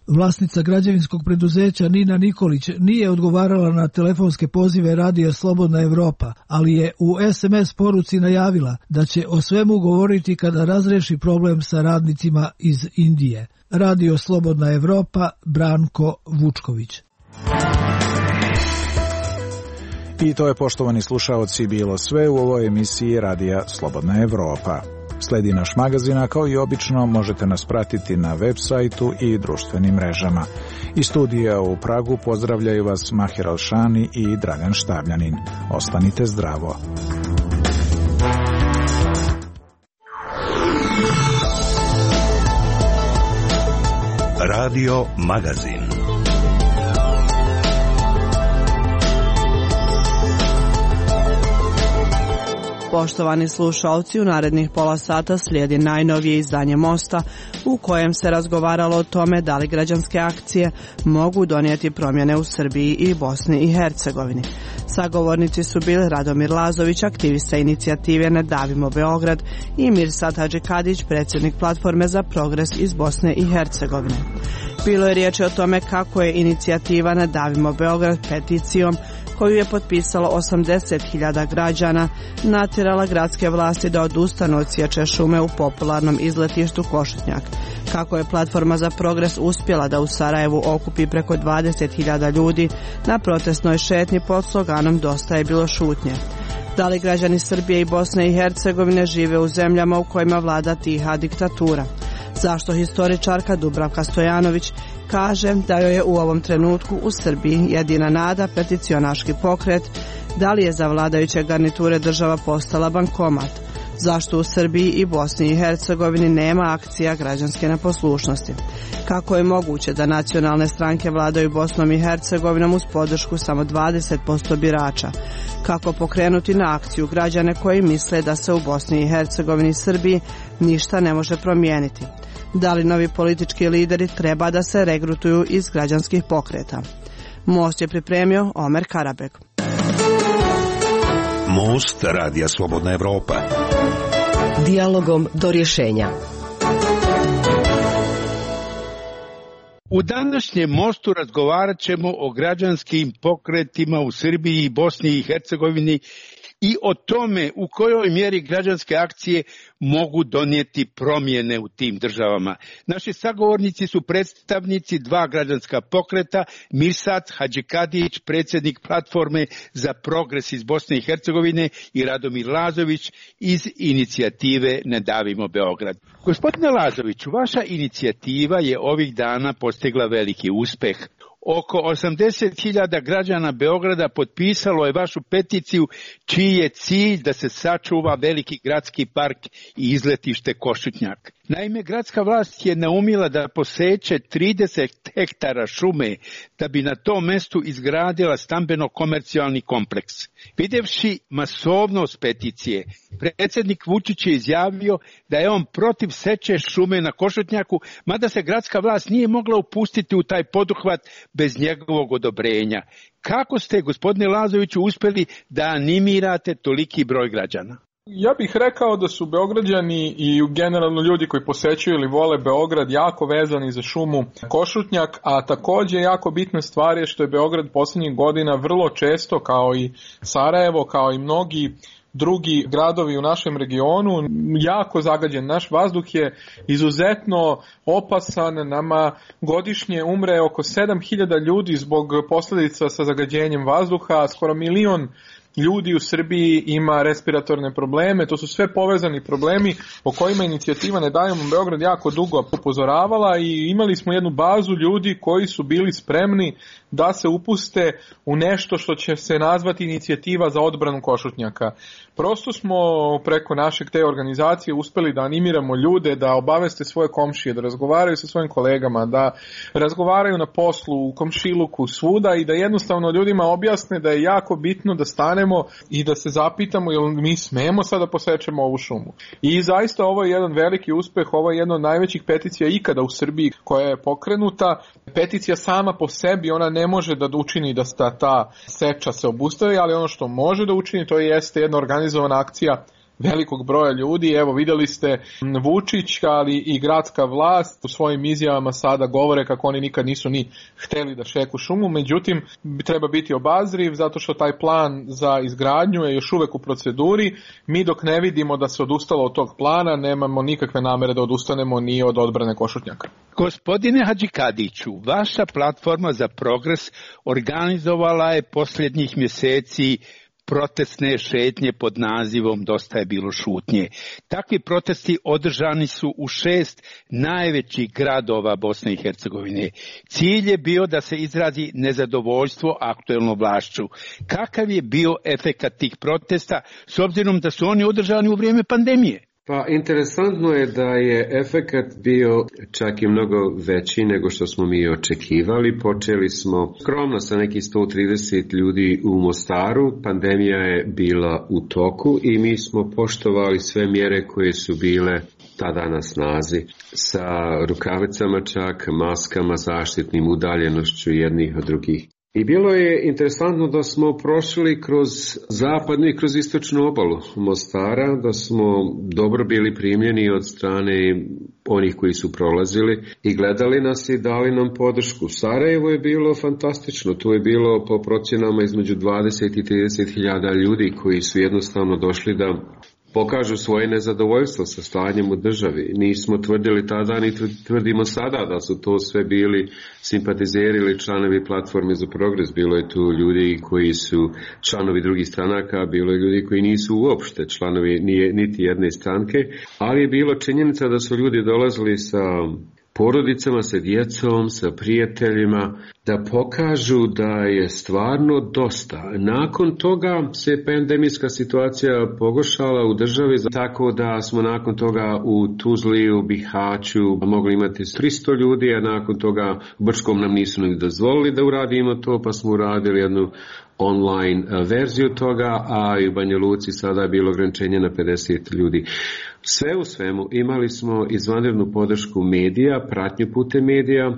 Vlasnica građevinskog preduzeća Nina Nikolić nije odgovarala na telefonske pozive Radija Slobodna Evropa, ali je u SMS poruci najavila da će o svemu govoriti kada razreši problem sa radnicima iz Indije. Radio Slobodna Evropa, Branko Vučković. I to je, poštovani slušaoci, bilo sve u ovoj emisiji Radija Slobodna Evropa. Sledi naš magazin, a kao i obično možete nas pratiti na web sajtu i društvenim mrežama. Iz studija u Pragu pozdravljaju vas Mahir Alšani i Dragan Štabljanin. Ostanite zdravo. Radio Magazin. Poštovani slušalci, u narednih pola sata slijedi najnovije izdanje Mosta u kojem se razgovaralo o tome da li građanske akcije mogu donijeti promjene u Srbiji i Bosni i Hercegovini. Sagovornici su bili Radomir Lazović, aktivista inicijative Ne davimo Beograd, i Mirsad Hadžikadić, predsjednik platforme za progres iz Bosne i Hercegovine. Bilo je riječi o tome kako je inicijativa Ne davimo Beograd peticijom koju je potpisalo 80.000 građana natjerala gradske vlasti da odustanu od sječe šume u popularnom izletištu Košutnjak. Kako je platforma za progres uspjela da u Sarajevu okupi preko 20.000 ljudi na protestnoj šetnji pod sloganom Dosta je bilo šutnje. Da li građani Srbije i Bosne i Hercegovine žive u zemljama u kojima vlada tiha diktatura? Zašto historičarka Dubravka Stojanović kaže da joj je u ovom trenutku u Srbiji jedina nada peticionaški pokret? Da li je za vladajuće garniture država postala bankomat? Zašto u Srbiji i Bosni i Hercegovini nema akcija građanske neposlušnosti? Kako je moguće da nacionalne stranke vladaju Bosnom i Hercegovinom uz podršku samo 20% birača? Kako pokrenuti na akciju građane koji misle da se u Bosni i Hercegovini i Srbiji ništa ne može promijeniti? Da li novi politički lideri treba da se regrutuju iz građanskih pokreta? Most je pripremio Omer Karabek. Most Radija Slobodna Evropa. Dijalogom do rješenja. U današnjem Mostu razgovarat ćemo o građanskim pokretima u Srbiji i Bosni i Hercegovini i o tome u kojoj mjeri građanske akcije mogu donijeti promjene u tim državama. Naši sagovornici su predstavnici dva građanska pokreta, Mirsad Hadžikadić, predsjednik platforme za progres iz Bosne i Hercegovine, i Radomir Lazović iz inicijative Ne davimo Beograd. Gospodine Lazoviću, vaša inicijativa je ovih dana postigla veliki uspjeh. Oko 80.000 građana Beograda potpisalo je vašu peticiju čiji je cilj da se sačuva veliki gradski park i izletište Košutnjak. Naime, gradska vlast je naumila da poseče 30 hektara šume da bi na tom mjestu izgradila stambeno-komercijalni kompleks. Vidjevši masovnost peticije, predsjednik Vučić je izjavio da je on protiv seče šume na Košutnjaku, mada se gradska vlast nije mogla upustiti u taj poduhvat bez njegovog odobrenja. Kako ste, gospodine Lazoviću, uspjeli da animirate toliki broj građana? Ja bih rekao da su Beograđani i generalno ljudi koji posećuju ili vole Beograd jako vezani za šumu Košutnjak, a također jako bitna stvar je što je Beograd posljednjih godina vrlo često, kao i Sarajevo, kao i mnogi drugi gradovi u našem regionu, jako zagađen. Naš vazduh je izuzetno opasan, nama godišnje umre oko 7.000 ljudi zbog posljedica sa zagađenjem vazduha, skoro 1 milion ljudi u Srbiji ima respiratorne probleme. To su sve povezani problemi o kojima inicijativa Ne davimo Beograd jako dugo upozoravala i imali smo jednu bazu ljudi koji su bili spremni da se upuste u nešto što će se nazvati inicijativa za odbranu Košutnjaka. Prosto smo preko našeg te organizacije uspjeli da animiramo ljude da obaveste svoje komšije, da razgovaraju sa svojim kolegama, da razgovaraju na poslu, u komšiluku, svuda, i da jednostavno ljudima objasne da je jako bitno da stanemo i da se zapitamo jel mi smemo sada posečemo ovu šumu. I zaista ovo je jedan veliki uspjeh, ovo je jedna od najvećih peticija ikada u Srbiji koja je pokrenuta. Peticija sama po sebi, ona ne može da učini da ta seča se obustavi, ali ono što može da učini to jeste jedna organizovana akcija velikog broja ljudi. Evo, vidjeli ste Vučić, ali i gradska vlast u svojim izjavama sada govore kako oni nikad nisu ni htjeli da šeku šumu, međutim treba biti obazriv zato što taj plan za izgradnju je još uvijek u proceduri. Mi dok ne vidimo da se odustalo od tog plana, nemamo nikakve namere da odustanemo ni od odbrane Košutnjaka. Gospodine Hadžikadiću, vaša platforma za progres organizovala je posljednjih mjeseci protestne šetnje pod nazivom Dosta je bilo šutnje. Takvi protesti održani su u 6 najvećih gradova Bosne i Hercegovine. Cilj je bio da se izrazi nezadovoljstvo aktuelnom vlašću. Kakav je bio efekat tih protesta s obzirom da su oni održani u vrijeme pandemije? Pa interesantno je da je efekat bio čak i mnogo veći nego što smo mi očekivali. Počeli smo skromno sa nekih 130 ljudi u Mostaru, pandemija je bila u toku i mi smo poštovali sve mjere koje su bile tada na snazi, sa rukavicama čak, maskama, zaštitnim udaljenošću jednih od drugih. I bilo je interesantno da smo prošli kroz zapadnu i kroz istočnu obalu Mostara, da smo dobro bili primljeni od strane onih koji su prolazili i gledali nas i dali nam podršku. Sarajevo je bilo fantastično, tu je bilo po procjenama između 20 i 30 hiljada ljudi koji su jednostavno došli da pokažu svoje nezadovoljstvo sa stanjem u državi. Nismo tvrdili tada, ni tvrdimo sada da su to sve bili simpatizeri ili članovi platforme za progres. Bilo je tu ljudi koji su članovi drugih stranaka, bilo je ljudi koji nisu uopšte članovi niti jedne stranke, ali je bilo činjenica da su ljudi dolazili sa porodicama, sa djecom, sa prijateljima, da pokažu da je stvarno dosta. Nakon toga se pandemijska situacija pogoršala u državi, tako da smo nakon toga u Tuzli, u Bihaću mogli imati 300 ljudi, a nakon toga u Brčkom nam nisu ni dozvolili da uradimo to, pa smo uradili jednu online verziju toga, a i u Banja Luci sada je bilo ograničenje na 50 ljudi. Sve u svemu imali smo izvanrednu podršku medija, pratnju putem medija,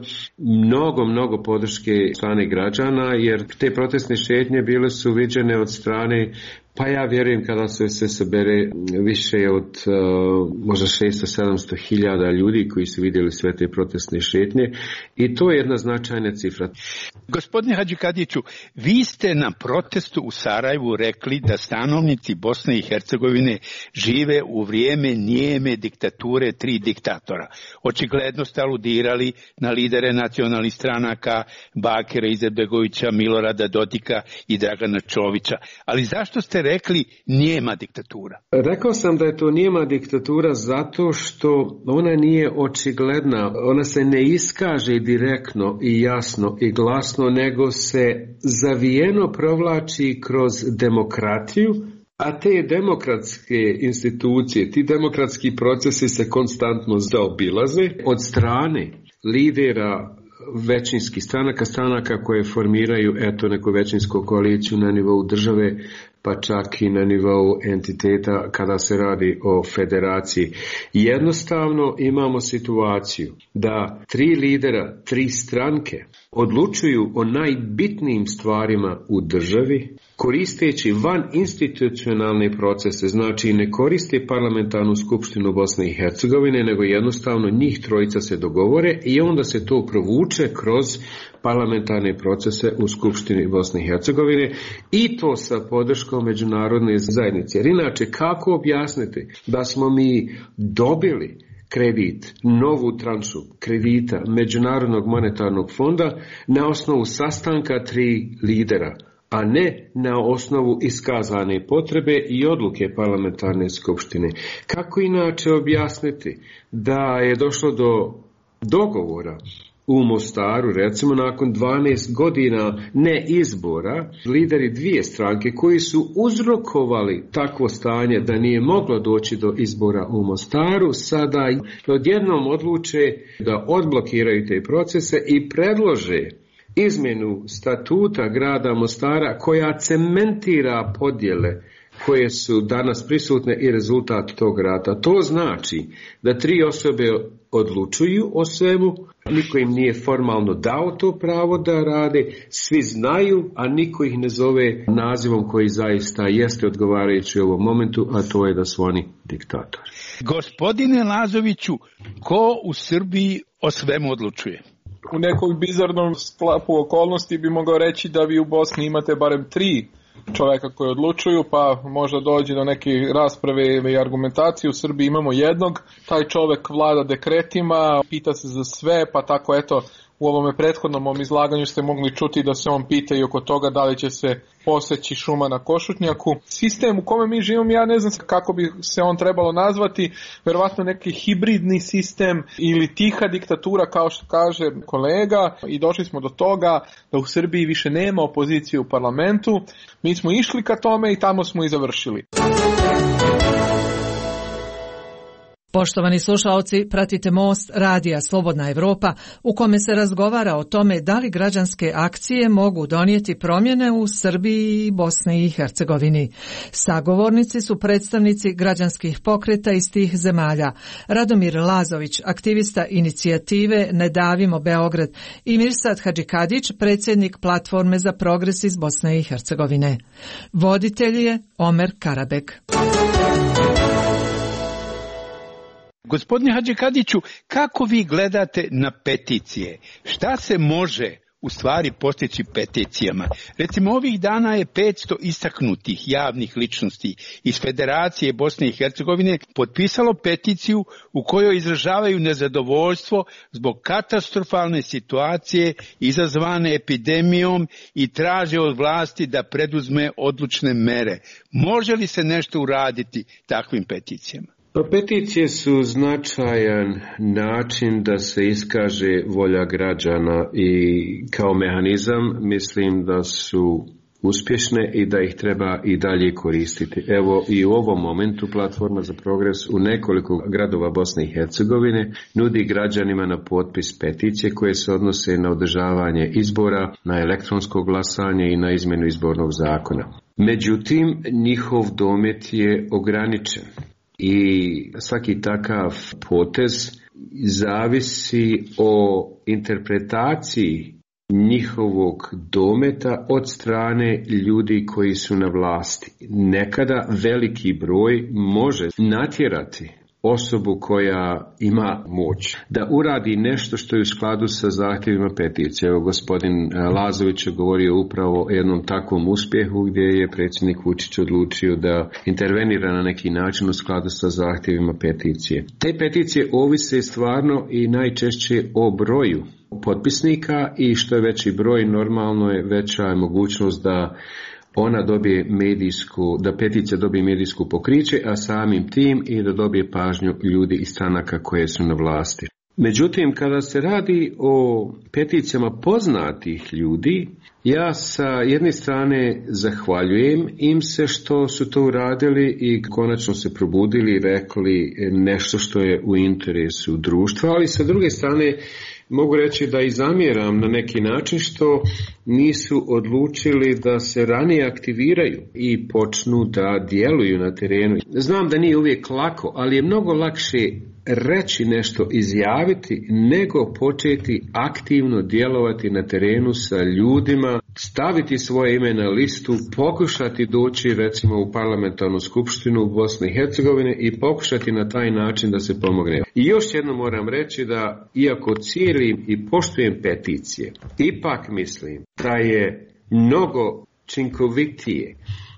mnogo podrške strane građana, jer te protestne šetnje bile su viđene od strane, pa ja vjerujem kada se sabere više od možda 600-700 hiljada ljudi koji su vidjeli sve te protestne šetnje i to je jedna značajna cifra. Gospodine Hadžikadiću, vi ste na protestu u Sarajevu rekli da stanovnici Bosne i Hercegovine žive u vrijeme nijeme diktature 3 diktatora. Očigledno ste aludirali na lidere nacionalnih stranaka Bakira Izetbegovića, Milorada Dodika i Dragana Čovića. Ali zašto ste rekli nijema diktatura? Rekao sam da je to nijema diktatura zato što ona nije očigledna, ona se ne iskaže direktno i jasno i glasno, nego se zavijeno provlači kroz demokratiju, a te demokratske institucije, ti demokratski procesi se konstantno zaobilaze od strane lidera većinskih stranaka koje formiraju neku većinsku koaliciju na nivou države, pa čak i na nivou entiteta kada se radi o federaciji. Jednostavno imamo situaciju da 3 lidera, 3 stranke odlučuju o najbitnijim stvarima u državi, koristeći van institucionalne procese, znači ne koriste parlamentarnu skupštinu Bosne i Hercegovine, nego jednostavno njih trojica se dogovore i onda se to provuče kroz parlamentarne procese u Skupštini Bosne i Hercegovine i to sa podrškom međunarodne zajednice. Jer inače, kako objasniti da smo mi dobili kredit, novu tranšu kredita Međunarodnog monetarnog fonda na osnovu sastanka 3 lidera, a ne na osnovu iskazane potrebe i odluke parlamentarne skupštine? Kako inače objasniti da je došlo do dogovora u Mostaru, recimo nakon 12 godina ne izbora, lideri 2 stranke koji su uzrokovali takvo stanje da nije moglo doći do izbora u Mostaru, sada odjednom odluče da odblokiraju te procese i predlože izmjenu statuta grada Mostara koja cementira podjele koje su danas prisutne i rezultat tog rata. To znači da 3 osobe odlučuju o svemu, niko im nije formalno dao to pravo da rade, svi znaju, a niko ih ne zove nazivom koji zaista jeste odgovarajući u ovom momentu, a to je da su oni diktatori. Gospodine Lazoviću, ko u Srbiji o svemu odlučuje? U nekom bizarnom sklapu okolnosti bi mogao reći da vi u Bosni imate barem 3 čoveka koji odlučuju, pa možda dođe do neke rasprave i argumentacije. U Srbiji imamo jednog, taj čovek vlada dekretima, pita se za sve, pa tako eto, u ovome prethodnom mom izlaganju ste mogli čuti da se on pita i oko toga da li će se poseći šuma na Košutnjaku. Sistem u kome mi živimo, ja ne znam kako bi se on trebalo nazvati, verovatno neki hibridni sistem ili tiha diktatura kao što kaže kolega, i došli smo do toga da u Srbiji više nema opozicije u parlamentu. Mi smo išli ka tome i tamo smo i završili. Poštovani slušaoci, pratite Most radija Slobodna Evropa u kome se razgovara o tome da li građanske akcije mogu donijeti promjene u Srbiji i Bosni i Hercegovini. Sagovornici su predstavnici građanskih pokreta iz tih zemalja: Radomir Lazović, aktivista inicijative Ne davimo Beograd, i Mirsad Hadžikadić, predsjednik Platforme za progres iz Bosne i Hercegovine. Voditelj je Omer Karabek. Gospodine Hadžikadiću, kako vi gledate na peticije? Šta se može u stvari postići peticijama? Recimo, ovih dana je 500 istaknutih javnih ličnosti iz Federacije Bosne i Hercegovine potpisalo peticiju u kojoj izražavaju nezadovoljstvo zbog katastrofalne situacije izazvane epidemijom i traže od vlasti da preduzme odlučne mere. Može li se nešto uraditi takvim peticijama? Pa peticije su značajan način da se iskaže volja građana i kao mehanizam mislim da su uspješne i da ih treba i dalje koristiti. Evo i u ovom momentu Platforma za progres u nekoliko gradova Bosne i Hercegovine nudi građanima na potpis peticije koje se odnose na održavanje izbora, na elektronsko glasanje i na izmjenu izbornog zakona. Međutim, njihov domet je ograničen. I svaki takav potez zavisi o interpretaciji njihovog dometa od strane ljudi koji su na vlasti. Nekada veliki broj može natjerati osobu koja ima moć da uradi nešto što je u skladu sa zahtjevima peticije. Evo, gospodin Lazović je govorio upravo o jednom takvom uspjehu gdje je predsjednik Vučić odlučio da intervenira na neki način u skladu sa zahtjevima peticije. Te peticije ovise stvarno i najčešće o broju potpisnika i što je veći broj, normalno je veća je mogućnost da ona dobije da peticija dobije medijsku pokriće, a samim tim i da dobije pažnju ljudi i stranaka koje su na vlasti. Međutim, kada se radi o peticijama poznatih ljudi, ja sa jedne strane zahvaljujem im se što su to uradili i konačno se probudili i rekli nešto što je u interesu društva, ali sa druge strane mogu reći da i zamjeram na neki način što nisu odlučili da se ranije aktiviraju i počnu da djeluju na terenu. Znam da nije uvijek lako, ali je mnogo lakše reći nešto, izjaviti, nego početi aktivno djelovati na terenu sa ljudima, staviti svoje ime na listu, pokušati doći recimo u parlamentarnu skupštinu Bosne i Hercegovine i pokušati na taj način da se pomogne. I još jedno moram reći da iako cijenim i poštujem peticije, ipak mislim da je mnogo učinkovitije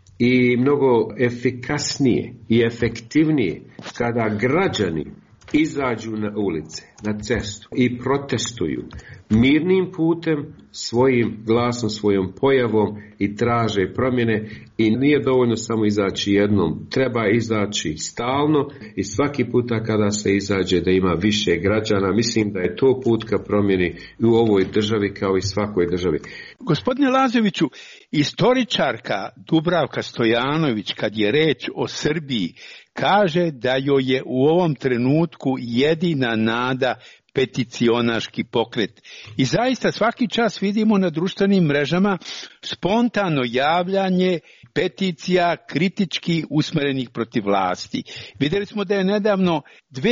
i mnogo efikasnije i efektivnije kada građani izađu na ulice, na cestu i protestuju mirnim putem, svojim glasom, svojom pojavom i traže promjene i nije dovoljno samo izaći jednom, treba izaći stalno i svaki puta kada se izađe da ima više građana, mislim da je to put ka promjeni u ovoj državi kao i svakoj državi. Gospodine Lazoviću, istoričarka Dubravka Stojanović kad je reč o Srbiji kaže da joj je u ovom trenutku jedina nada peticionaški pokret. I zaista svaki čas vidimo na društvenim mrežama spontano javljanje peticija kritički usmerenih protiv vlasti. Vidjeli smo da je nedavno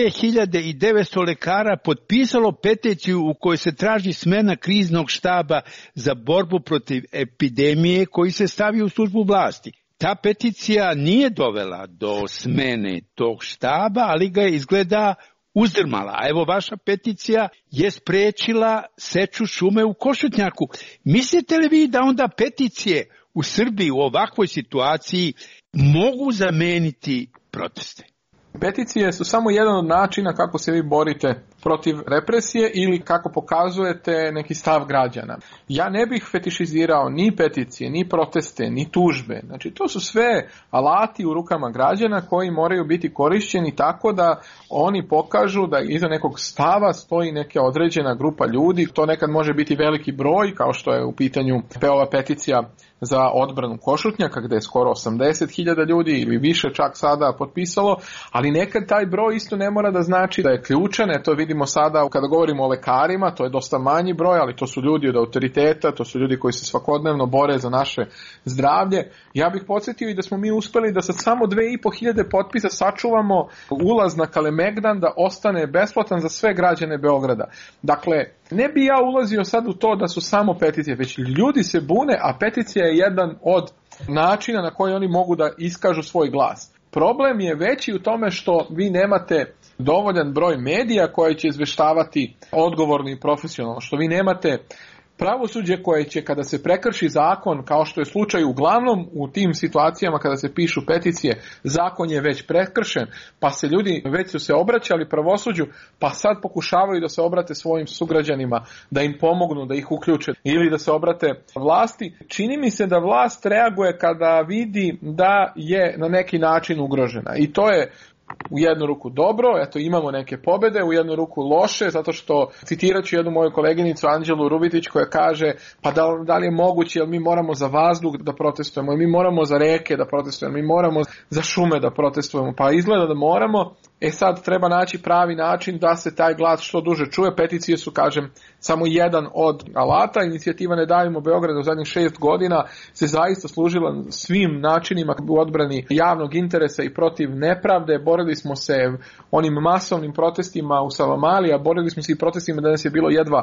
2900 lekara potpisalo peticiju u kojoj se traži smena kriznog štaba za borbu protiv epidemije koji se stavi u službu vlasti. Ta peticija nije dovela do smene tog štaba, ali ga je izgleda uzdrmala. A evo vaša peticija je sprečila seču šume u Košutnjaku. Mislite li vi da onda peticije u Srbiji u ovakvoj situaciji mogu zameniti proteste? Peticije su samo jedan od načina kako se vi borite protiv represije ili kako pokazujete neki stav građana. Ja ne bih fetišizirao ni peticije, ni proteste, ni tužbe. Znači, to su sve alati u rukama građana koji moraju biti korišćeni tako da oni pokažu da iza nekog stava stoji neka određena grupa ljudi. To nekad može biti veliki broj, kao što je u pitanju ova peticija za odbranu Košutnjaka, gde je skoro 80.000 ljudi ili više čak sada potpisalo, ali nekad taj broj isto ne mora da znači da je ključan. To vidimo sada kada govorimo o lekarima, to je dosta manji broj, ali to su ljudi od autoriteta, to su ljudi koji se svakodnevno bore za naše zdravlje. Ja bih podsjetio i da smo mi uspeli da sa samo 2.500 potpisa sačuvamo ulaz na Kalemegdan da ostane besplatan za sve građane Beograda. Dakle, ne bi ja ulazio sad u to da su samo peticije, već ljudi se bune, a peticija je jedan od načina na koji oni mogu da iskažu svoj glas. Problem je veći u tome što vi nemate dovoljan broj medija koji će izveštavati odgovorno i profesionalno, što vi nemate pravosuđe koje će kada se prekrši zakon, kao što je slučaj uglavnom u tim situacijama kada se pišu peticije, zakon je već prekršen, pa se ljudi već su se obraćali pravosuđu, pa sad pokušavaju da se obrate svojim sugrađanima, da im pomognu, da ih uključe ili da se obrate vlasti. Čini mi se da vlast reaguje kada vidi da je na neki način ugrožena i to je u jednu ruku dobro, eto imamo neke pobede, u jednu ruku loše, zato što citirat ću jednu moju koleginicu Anđelu Rubitić koja kaže pa da li je moguće, jel mi moramo za vazduh da protestujemo, jel mi moramo za reke da protestujemo, mi moramo za šume da protestujemo, pa izgleda da moramo. Sad treba naći pravi način da se taj glas što duže čuje. Peticije su, kažem, samo jedan od alata. Inicijativa Ne davimo Beograd u zadnjih 6 godina se zaista služila svim načinima u odbrani javnog interesa i protiv nepravde. Borili smo se onim masovnim protestima u Savamali, a borili smo se i protestima da nas je bilo jedva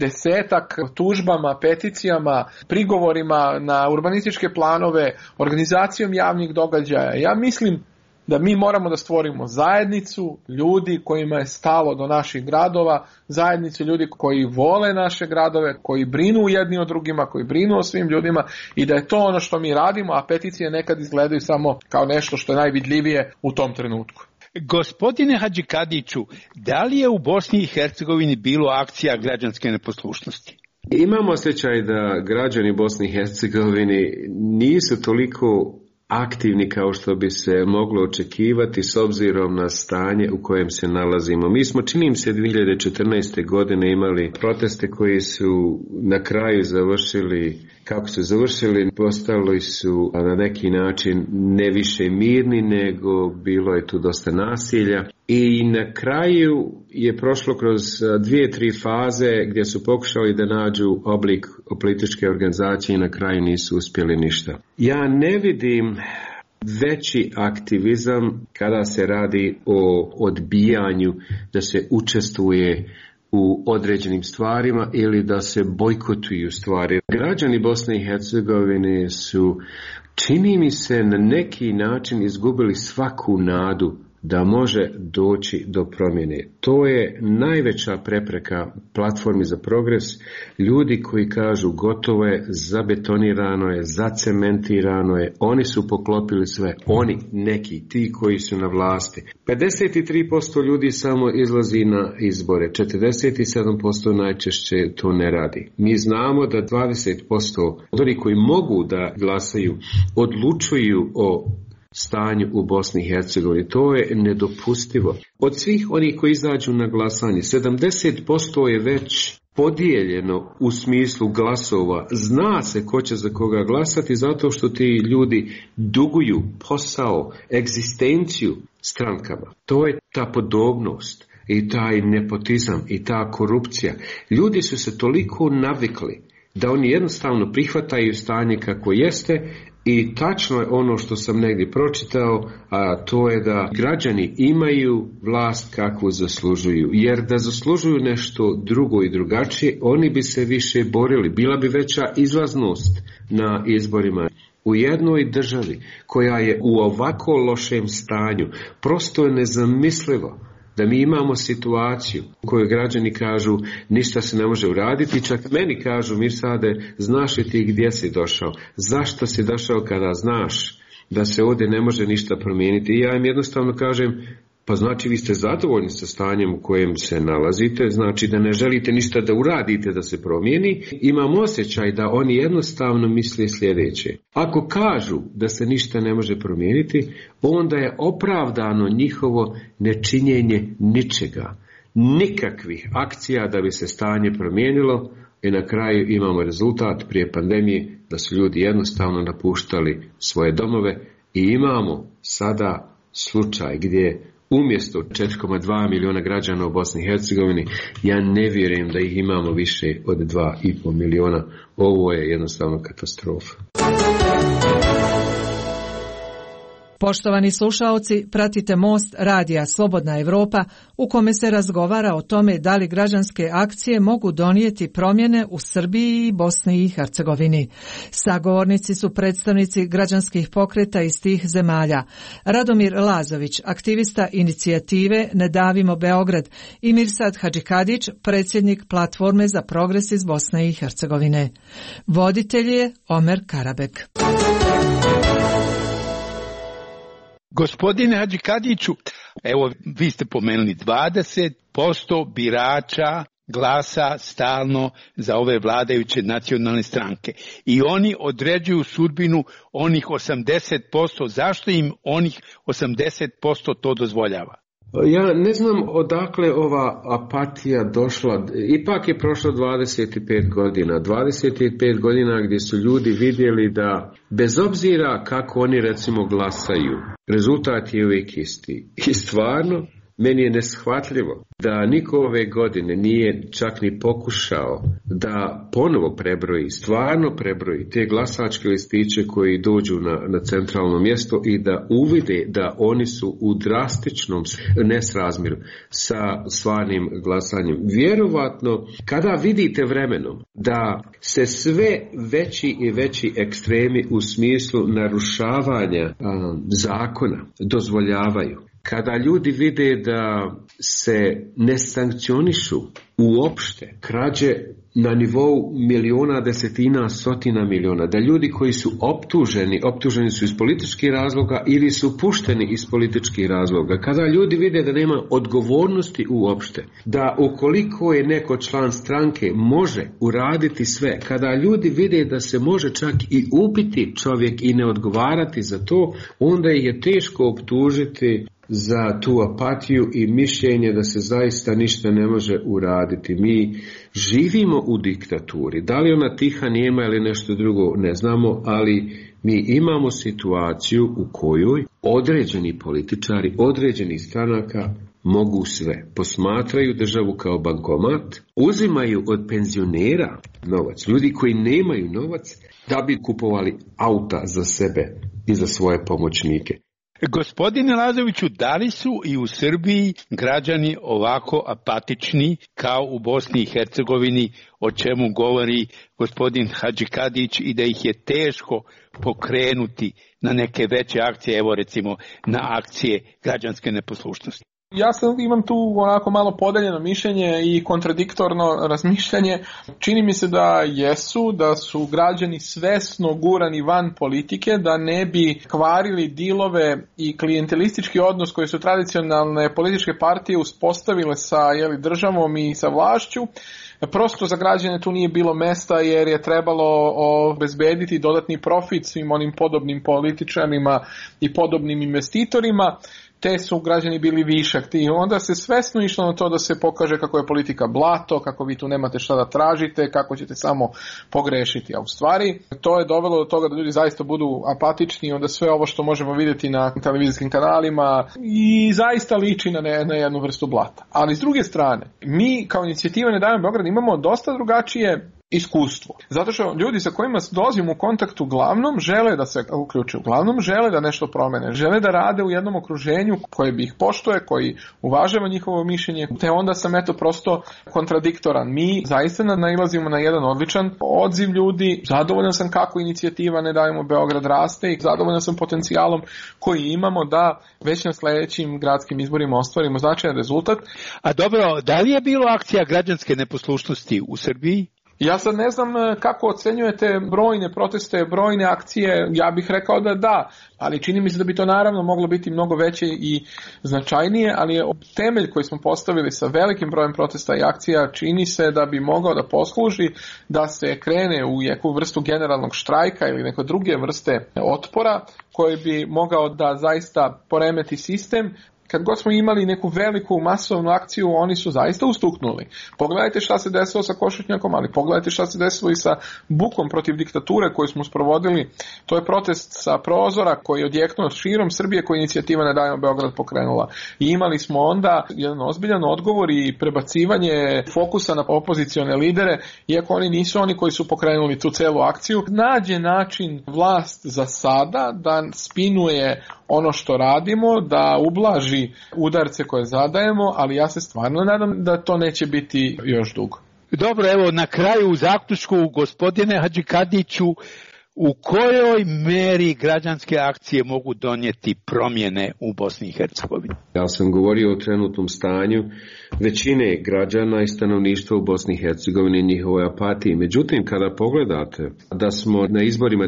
10, tužbama, peticijama, prigovorima na urbanističke planove, organizacijom javnih događaja. Ja mislim da mi moramo da stvorimo zajednicu ljudi kojima je stalo do naših gradova, zajednicu ljudi koji vole naše gradove, koji brinu jedni o drugima, koji brinu o svim ljudima i da je to ono što mi radimo, a peticije nekad izgledaju samo kao nešto što je najvidljivije u tom trenutku. Gospodine Hadžikadiću, da li je u Bosni i Hercegovini bilo akcija građanske neposlušnosti? Imamo osjećaj da građani Bosne i Hercegovine nisu toliko aktivni kao što bi se moglo očekivati s obzirom na stanje u kojem se nalazimo. Mi smo, čini mi se, 2014. godine imali proteste koji su na kraju završili, kako su završili, postali su na neki način ne više mirni, nego bilo je tu dosta nasilja. I na kraju je prošlo kroz 2-3 faze gdje su pokušali da nađu oblik političke organizacije i na kraju nisu uspjeli ništa. Ja ne vidim veći aktivizam kada se radi o odbijanju da se učestvuje u određenim stvarima ili da se bojkotuju stvari. Građani Bosne i Hercegovine su, čini mi se, na neki način izgubili svaku nadu da može doći do promjene. To je najveća prepreka platformi za progres. Ljudi koji kažu gotovo je, zabetonirano je, zacementirano je, oni su poklopili sve, oni neki, ti koji su na vlasti. 53% ljudi samo izlazi na izbore, 47% najčešće to ne radi. Mi znamo da 20% oni koji mogu da glasaju odlučuju o stanju u Bosni i Hercegovini. To je nedopustivo. Od svih onih koji izađu na glasanje, 70% je već podijeljeno u smislu glasova. Zna se ko će za koga glasati zato što ti ljudi duguju posao, egzistenciju strankama. To je ta podobnost i taj nepotizam i ta korupcija. Ljudi su se toliko navikli da oni jednostavno prihvataju stanje kako jeste i tačno je ono što sam negdje pročitao, a to je da građani imaju vlast kakvu zaslužuju. Jer da zaslužuju nešto drugo i drugačije, oni bi se više borili. Bila bi veća izlaznost na izborima. U jednoj državi koja je u ovako lošem stanju, prosto je nezamislivo da mi imamo situaciju u kojoj građani kažu ništa se ne može uraditi, čak meni kažu Mirsade, znaš li ti gdje si došao, zašto si došao kada znaš da se ovdje ne može ništa promijeniti. I ja im jednostavno kažem, pa znači vi ste zadovoljni sa stanjem u kojem se nalazite, znači da ne želite ništa da uradite da se promijeni. Imam osjećaj da oni jednostavno misle sljedeće. Ako kažu da se ništa ne može promijeniti, onda je opravdano njihovo nečinjenje ničega. Nikakvih akcija da bi se stanje promijenilo i na kraju imamo rezultat prije pandemije da su ljudi jednostavno napuštali svoje domove i imamo sada slučaj gdje umjesto 4,2 milijuna građana u Bosni i Hercegovini, ja ne vjerujem da ih imamo više od 2,5 milijuna. Ovo je jednostavno katastrofa. Poštovani slušaoci, pratite Most radija Slobodna Evropa u kome se razgovara o tome da li građanske akcije mogu donijeti promjene u Srbiji i Bosni i Hercegovini. Sagovornici su predstavnici građanskih pokreta iz tih zemalja. Radomir Lazović, aktivista inicijative Ne davimo Beograd, i Mirsad Hadžikadić, predsjednik Platforme za progres iz Bosne i Hercegovine. Voditelj je Omer Karabek. Gospodine Hadžikadiću, evo vi ste pomenuli 20% birača glasa stalno za ove vladajuće nacionalne stranke i oni određuju sudbinu onih 80%. Zašto im onih 80% to dozvoljava? Ja ne znam odakle ova apatija došla. Ipak je prošlo 25 godina. 25 godina gdje su ljudi vidjeli da bez obzira kako oni recimo glasaju, rezultat je uvijek isti. I stvarno, meni je neshvatljivo da niko ove godine nije čak ni pokušao da ponovo stvarno prebroji te glasačke listiće koji dođu na centralno mjesto i da uvide da oni su u drastičnom nesrazmjeru sa stvarnim glasanjem. Vjerovatno, kada vidite vremenom da se sve veći i veći ekstremi u smislu narušavanja zakona dozvoljavaju, kada ljudi vide da se ne sankcionišu uopšte krađe na nivou miliona, desetina, stotina miliona, da ljudi koji su optuženi su iz političkih razloga ili su pušteni iz političkih razloga, kada ljudi vide da nema odgovornosti uopšte, da ukoliko je neko član stranke može uraditi sve, kada ljudi vide da se može čak i ubiti čovjek i ne odgovarati za to, onda je teško optužiti za tu apatiju i mišljenje da se zaista ništa ne može uraditi. Mi živimo u diktaturi. Da li ona tiha, nijema ili nešto drugo, ne znamo, ali mi imamo situaciju u kojoj određeni političari, određeni stranaka mogu sve. Posmatraju državu kao bankomat, uzimaju od penzionera novac, ljudi koji nemaju novac, da bi kupovali auta za sebe i za svoje pomoćnike. Gospodine Lazoviću, da li su i u Srbiji građani ovako apatični kao u Bosni i Hercegovini, o čemu govori gospodin Hadžikadić, i da ih je teško pokrenuti na neke veće akcije, evo recimo na akcije građanske neposlušnosti? Ja sam imam tu onako malo podeljeno mišljenje i kontradiktorno razmišljanje. Čini mi se da su građani svesno gurani van politike, da ne bi kvarili dilove i klijentelistički odnos koji su tradicionalne političke partije uspostavile sa državom i sa vlašću. Prosto za građane tu nije bilo mesta jer je trebalo obezbediti dodatni profit svim onim podobnim političarima i podobnim investitorima. te su građani bili višak. I onda se svesno išlo na to da se pokaže kako je politika blato, kako vi tu nemate šta da tražite, kako ćete samo pogrešiti. A u stvari to je dovelo do toga da ljudi zaista budu apatični i onda sve ovo što možemo vidjeti na televizijskim kanalima i zaista liči na jednu vrstu blata. Ali s druge strane, mi kao inicijativa Ne davimo Beograd imamo dosta drugačije iskustvo. Zato što ljudi sa kojima dolazimo u kontakt uglavnom žele da se uključe, uglavnom žele da nešto promene, žele da rade u jednom okruženju koje bi ih poštuje, koji uvažava njihovo mišljenje, te onda sam prosto kontradiktoran. Mi zaista nailazimo na jedan odličan odziv ljudi, zadovoljan sam kako inicijativa Ne davimo Beograd raste i zadovoljan sam potencijalom koji imamo da već na sljedećim gradskim izborima ostvarimo značajan rezultat. A dobro, da li je bilo akcija građanske neposlušnosti u Srbiji? Ja sad ne znam kako ocenjujete brojne proteste, brojne akcije, ja bih rekao da, ali čini mi se da bi to naravno moglo biti mnogo veće i značajnije, ali je temelj koji smo postavili sa velikim brojem protesta i akcija čini se da bi mogao da posluži da se krene u neku vrstu generalnog štrajka ili neke druge vrste otpora koji bi mogao da zaista poremeti sistem. Kad god smo imali neku veliku masovnu akciju, oni su zaista ustuknuli. Pogledajte šta se desilo sa Košutnjakom, ali pogledajte šta se desilo i sa bukom protiv diktature koju smo sprovodili. To je protest sa prozora koji je odjeknuo širom Srbije koju inicijativa Ne davimo Beograd pokrenula. I imali smo onda jedan ozbiljan odgovor i prebacivanje fokusa na opozicione lidere, iako oni nisu oni koji su pokrenuli tu celu akciju. Nađe način vlast za sada da spinuje ono što radimo, da ublaži udarce koje zadajemo, ali ja se stvarno nadam da to neće biti još dugo. Dobro, evo na kraju u zaključku, gospodine Hadžikadiću, u kojoj meri građanske akcije mogu donijeti promjene u Bosni i Hercegovini? Ja sam govorio o trenutnom stanju većine građana i stanovništva u Bosni i Hercegovini i njihovoj apatiji. Međutim, kada pogledate da smo na izborima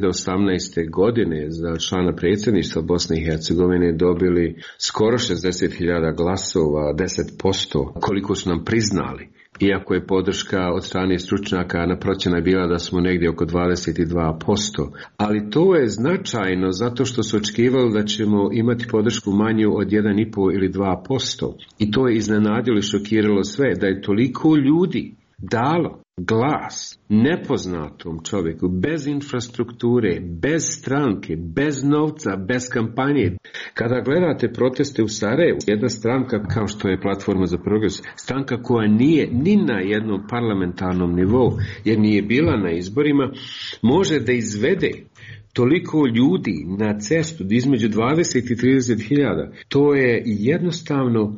2018. godine za člana predsjedništva Bosne i Hercegovine dobili skoro 60.000 glasova, 10%, koliko su nam priznali, iako je podrška od strane stručnjaka na procjena bila da smo negdje oko 22%. Ali to je značajno zato što su očekivali da ćemo imati podršku manju od 1,5 ili 2%. I to je iznenadilo i šokiralo sve, da je toliko ljudi dalo glas nepoznatom čovjeku, bez infrastrukture, bez stranke, bez novca, bez kampanje. Kada gledate proteste u Sarajevu, jedna stranka kao što je Platforma za progres, stranka koja nije ni na jednom parlamentarnom nivou, jer nije bila na izborima, može da izvede toliko ljudi na cestu između 20 i 30.000. To je jednostavno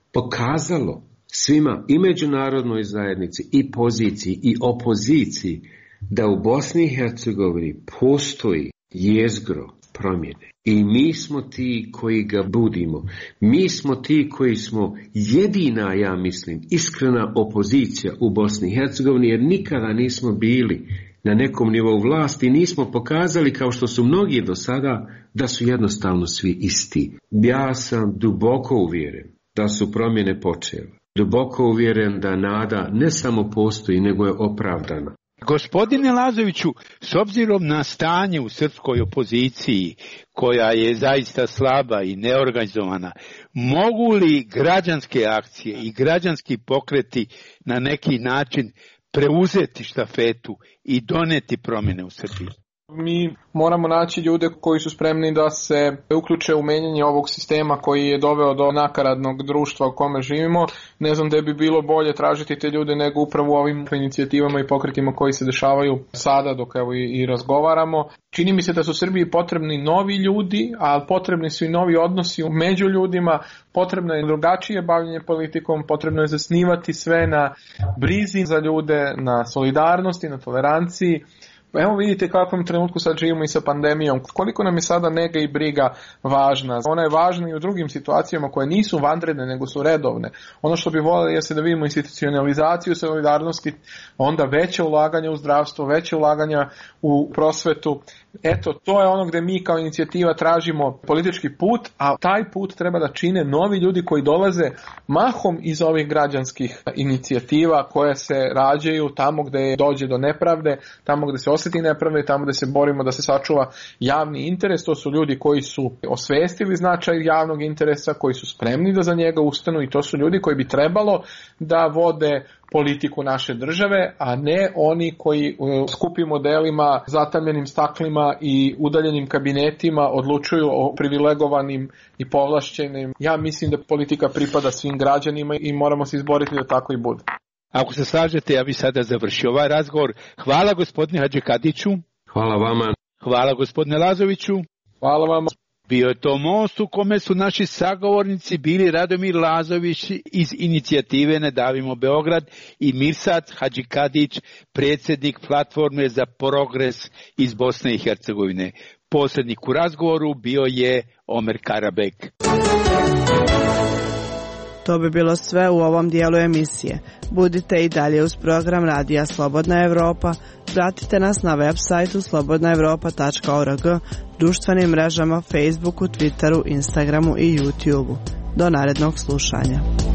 pokazalo svima, i međunarodnoj zajednici, i poziciji, i opoziciji, da u Bosni i Hercegovini postoji jezgro promjene. I mi smo ti koji ga budimo. Mi smo ti koji smo jedina, ja mislim, iskrena opozicija u Bosni i Hercegovini, jer nikada nismo bili na nekom nivou vlasti, nismo pokazali, kao što su mnogi do sada, da su jednostavno svi isti. Ja sam duboko uvjeren da su promjene počele. Duboko uvjeren da nada ne samo postoji, nego je opravdana. Gospodine Lazoviću, s obzirom na stanje u srpskoj opoziciji, koja je zaista slaba i neorganizovana, mogu li građanske akcije i građanski pokreti na neki način preuzeti štafetu i doneti promjene u Srbiji? Mi moramo naći ljude koji su spremni da se uključe u menjanje ovog sistema koji je doveo do nakaradnog društva u kome živimo. Ne znam da bi bilo bolje tražiti te ljude nego upravo ovim inicijativama i pokretima koji se dešavaju sada dok evo i razgovaramo. Čini mi se da su Srbiji potrebni novi ljudi, ali potrebni su i novi odnosi među ljudima, potrebno je drugačije bavljenje politikom, potrebno je zasnivati sve na brizi za ljude, na solidarnosti, na toleranciji. Evo vidite kakvom trenutku sad živimo i sa pandemijom. Koliko nam je sada nega i briga važna. Ona je važna i u drugim situacijama koje nisu vanredne nego su redovne. Ono što bi voljeli jeste da vidimo institucionalizaciju solidarnosti, onda veće ulaganja u zdravstvo, veće ulaganja u prosvetu. Eto, to je ono gdje mi kao inicijativa tražimo politički put, a taj put treba da čine novi ljudi koji dolaze mahom iz ovih građanskih inicijativa koje se rađaju tamo gdje dođe do nepravde, tamo gdje se osveti nepravde, tamo gde se borimo da se sačuva javni interes. To su ljudi koji su osvestili značaj javnog interesa, koji su spremni da za njega ustanu i to su ljudi koji bi trebalo da vode politiku naše države, a ne oni koji u skupim modelima, zatamljenim staklima i udaljenim kabinetima odlučuju o privilegovanim i povlašćenim. Ja mislim da politika pripada svim građanima i moramo se izboriti da tako i bude. Ako se slažete, ja bih sada završio ovaj razgovor. Hvala gospodine Hadžikadiću. Hvala vama. Hvala gospodine Lazoviću. Hvala vama. Bio je to most u kome su naši sagovornici bili Radomir Lazović iz inicijative Ne davimo Beograd i Mirsad Hadžikadić, predsjednik platforme za progres iz Bosne i Hercegovine. Posrednik u razgovoru bio je Omer Karabek. To bi bilo sve u ovom dijelu emisije. Budite i dalje uz program Radija Slobodna Evropa. Pratite nas na web sajtu slobodnaevropa.org, društvenim mrežama Facebooku, Twitteru, Instagramu i YouTubeu. Do narednog slušanja.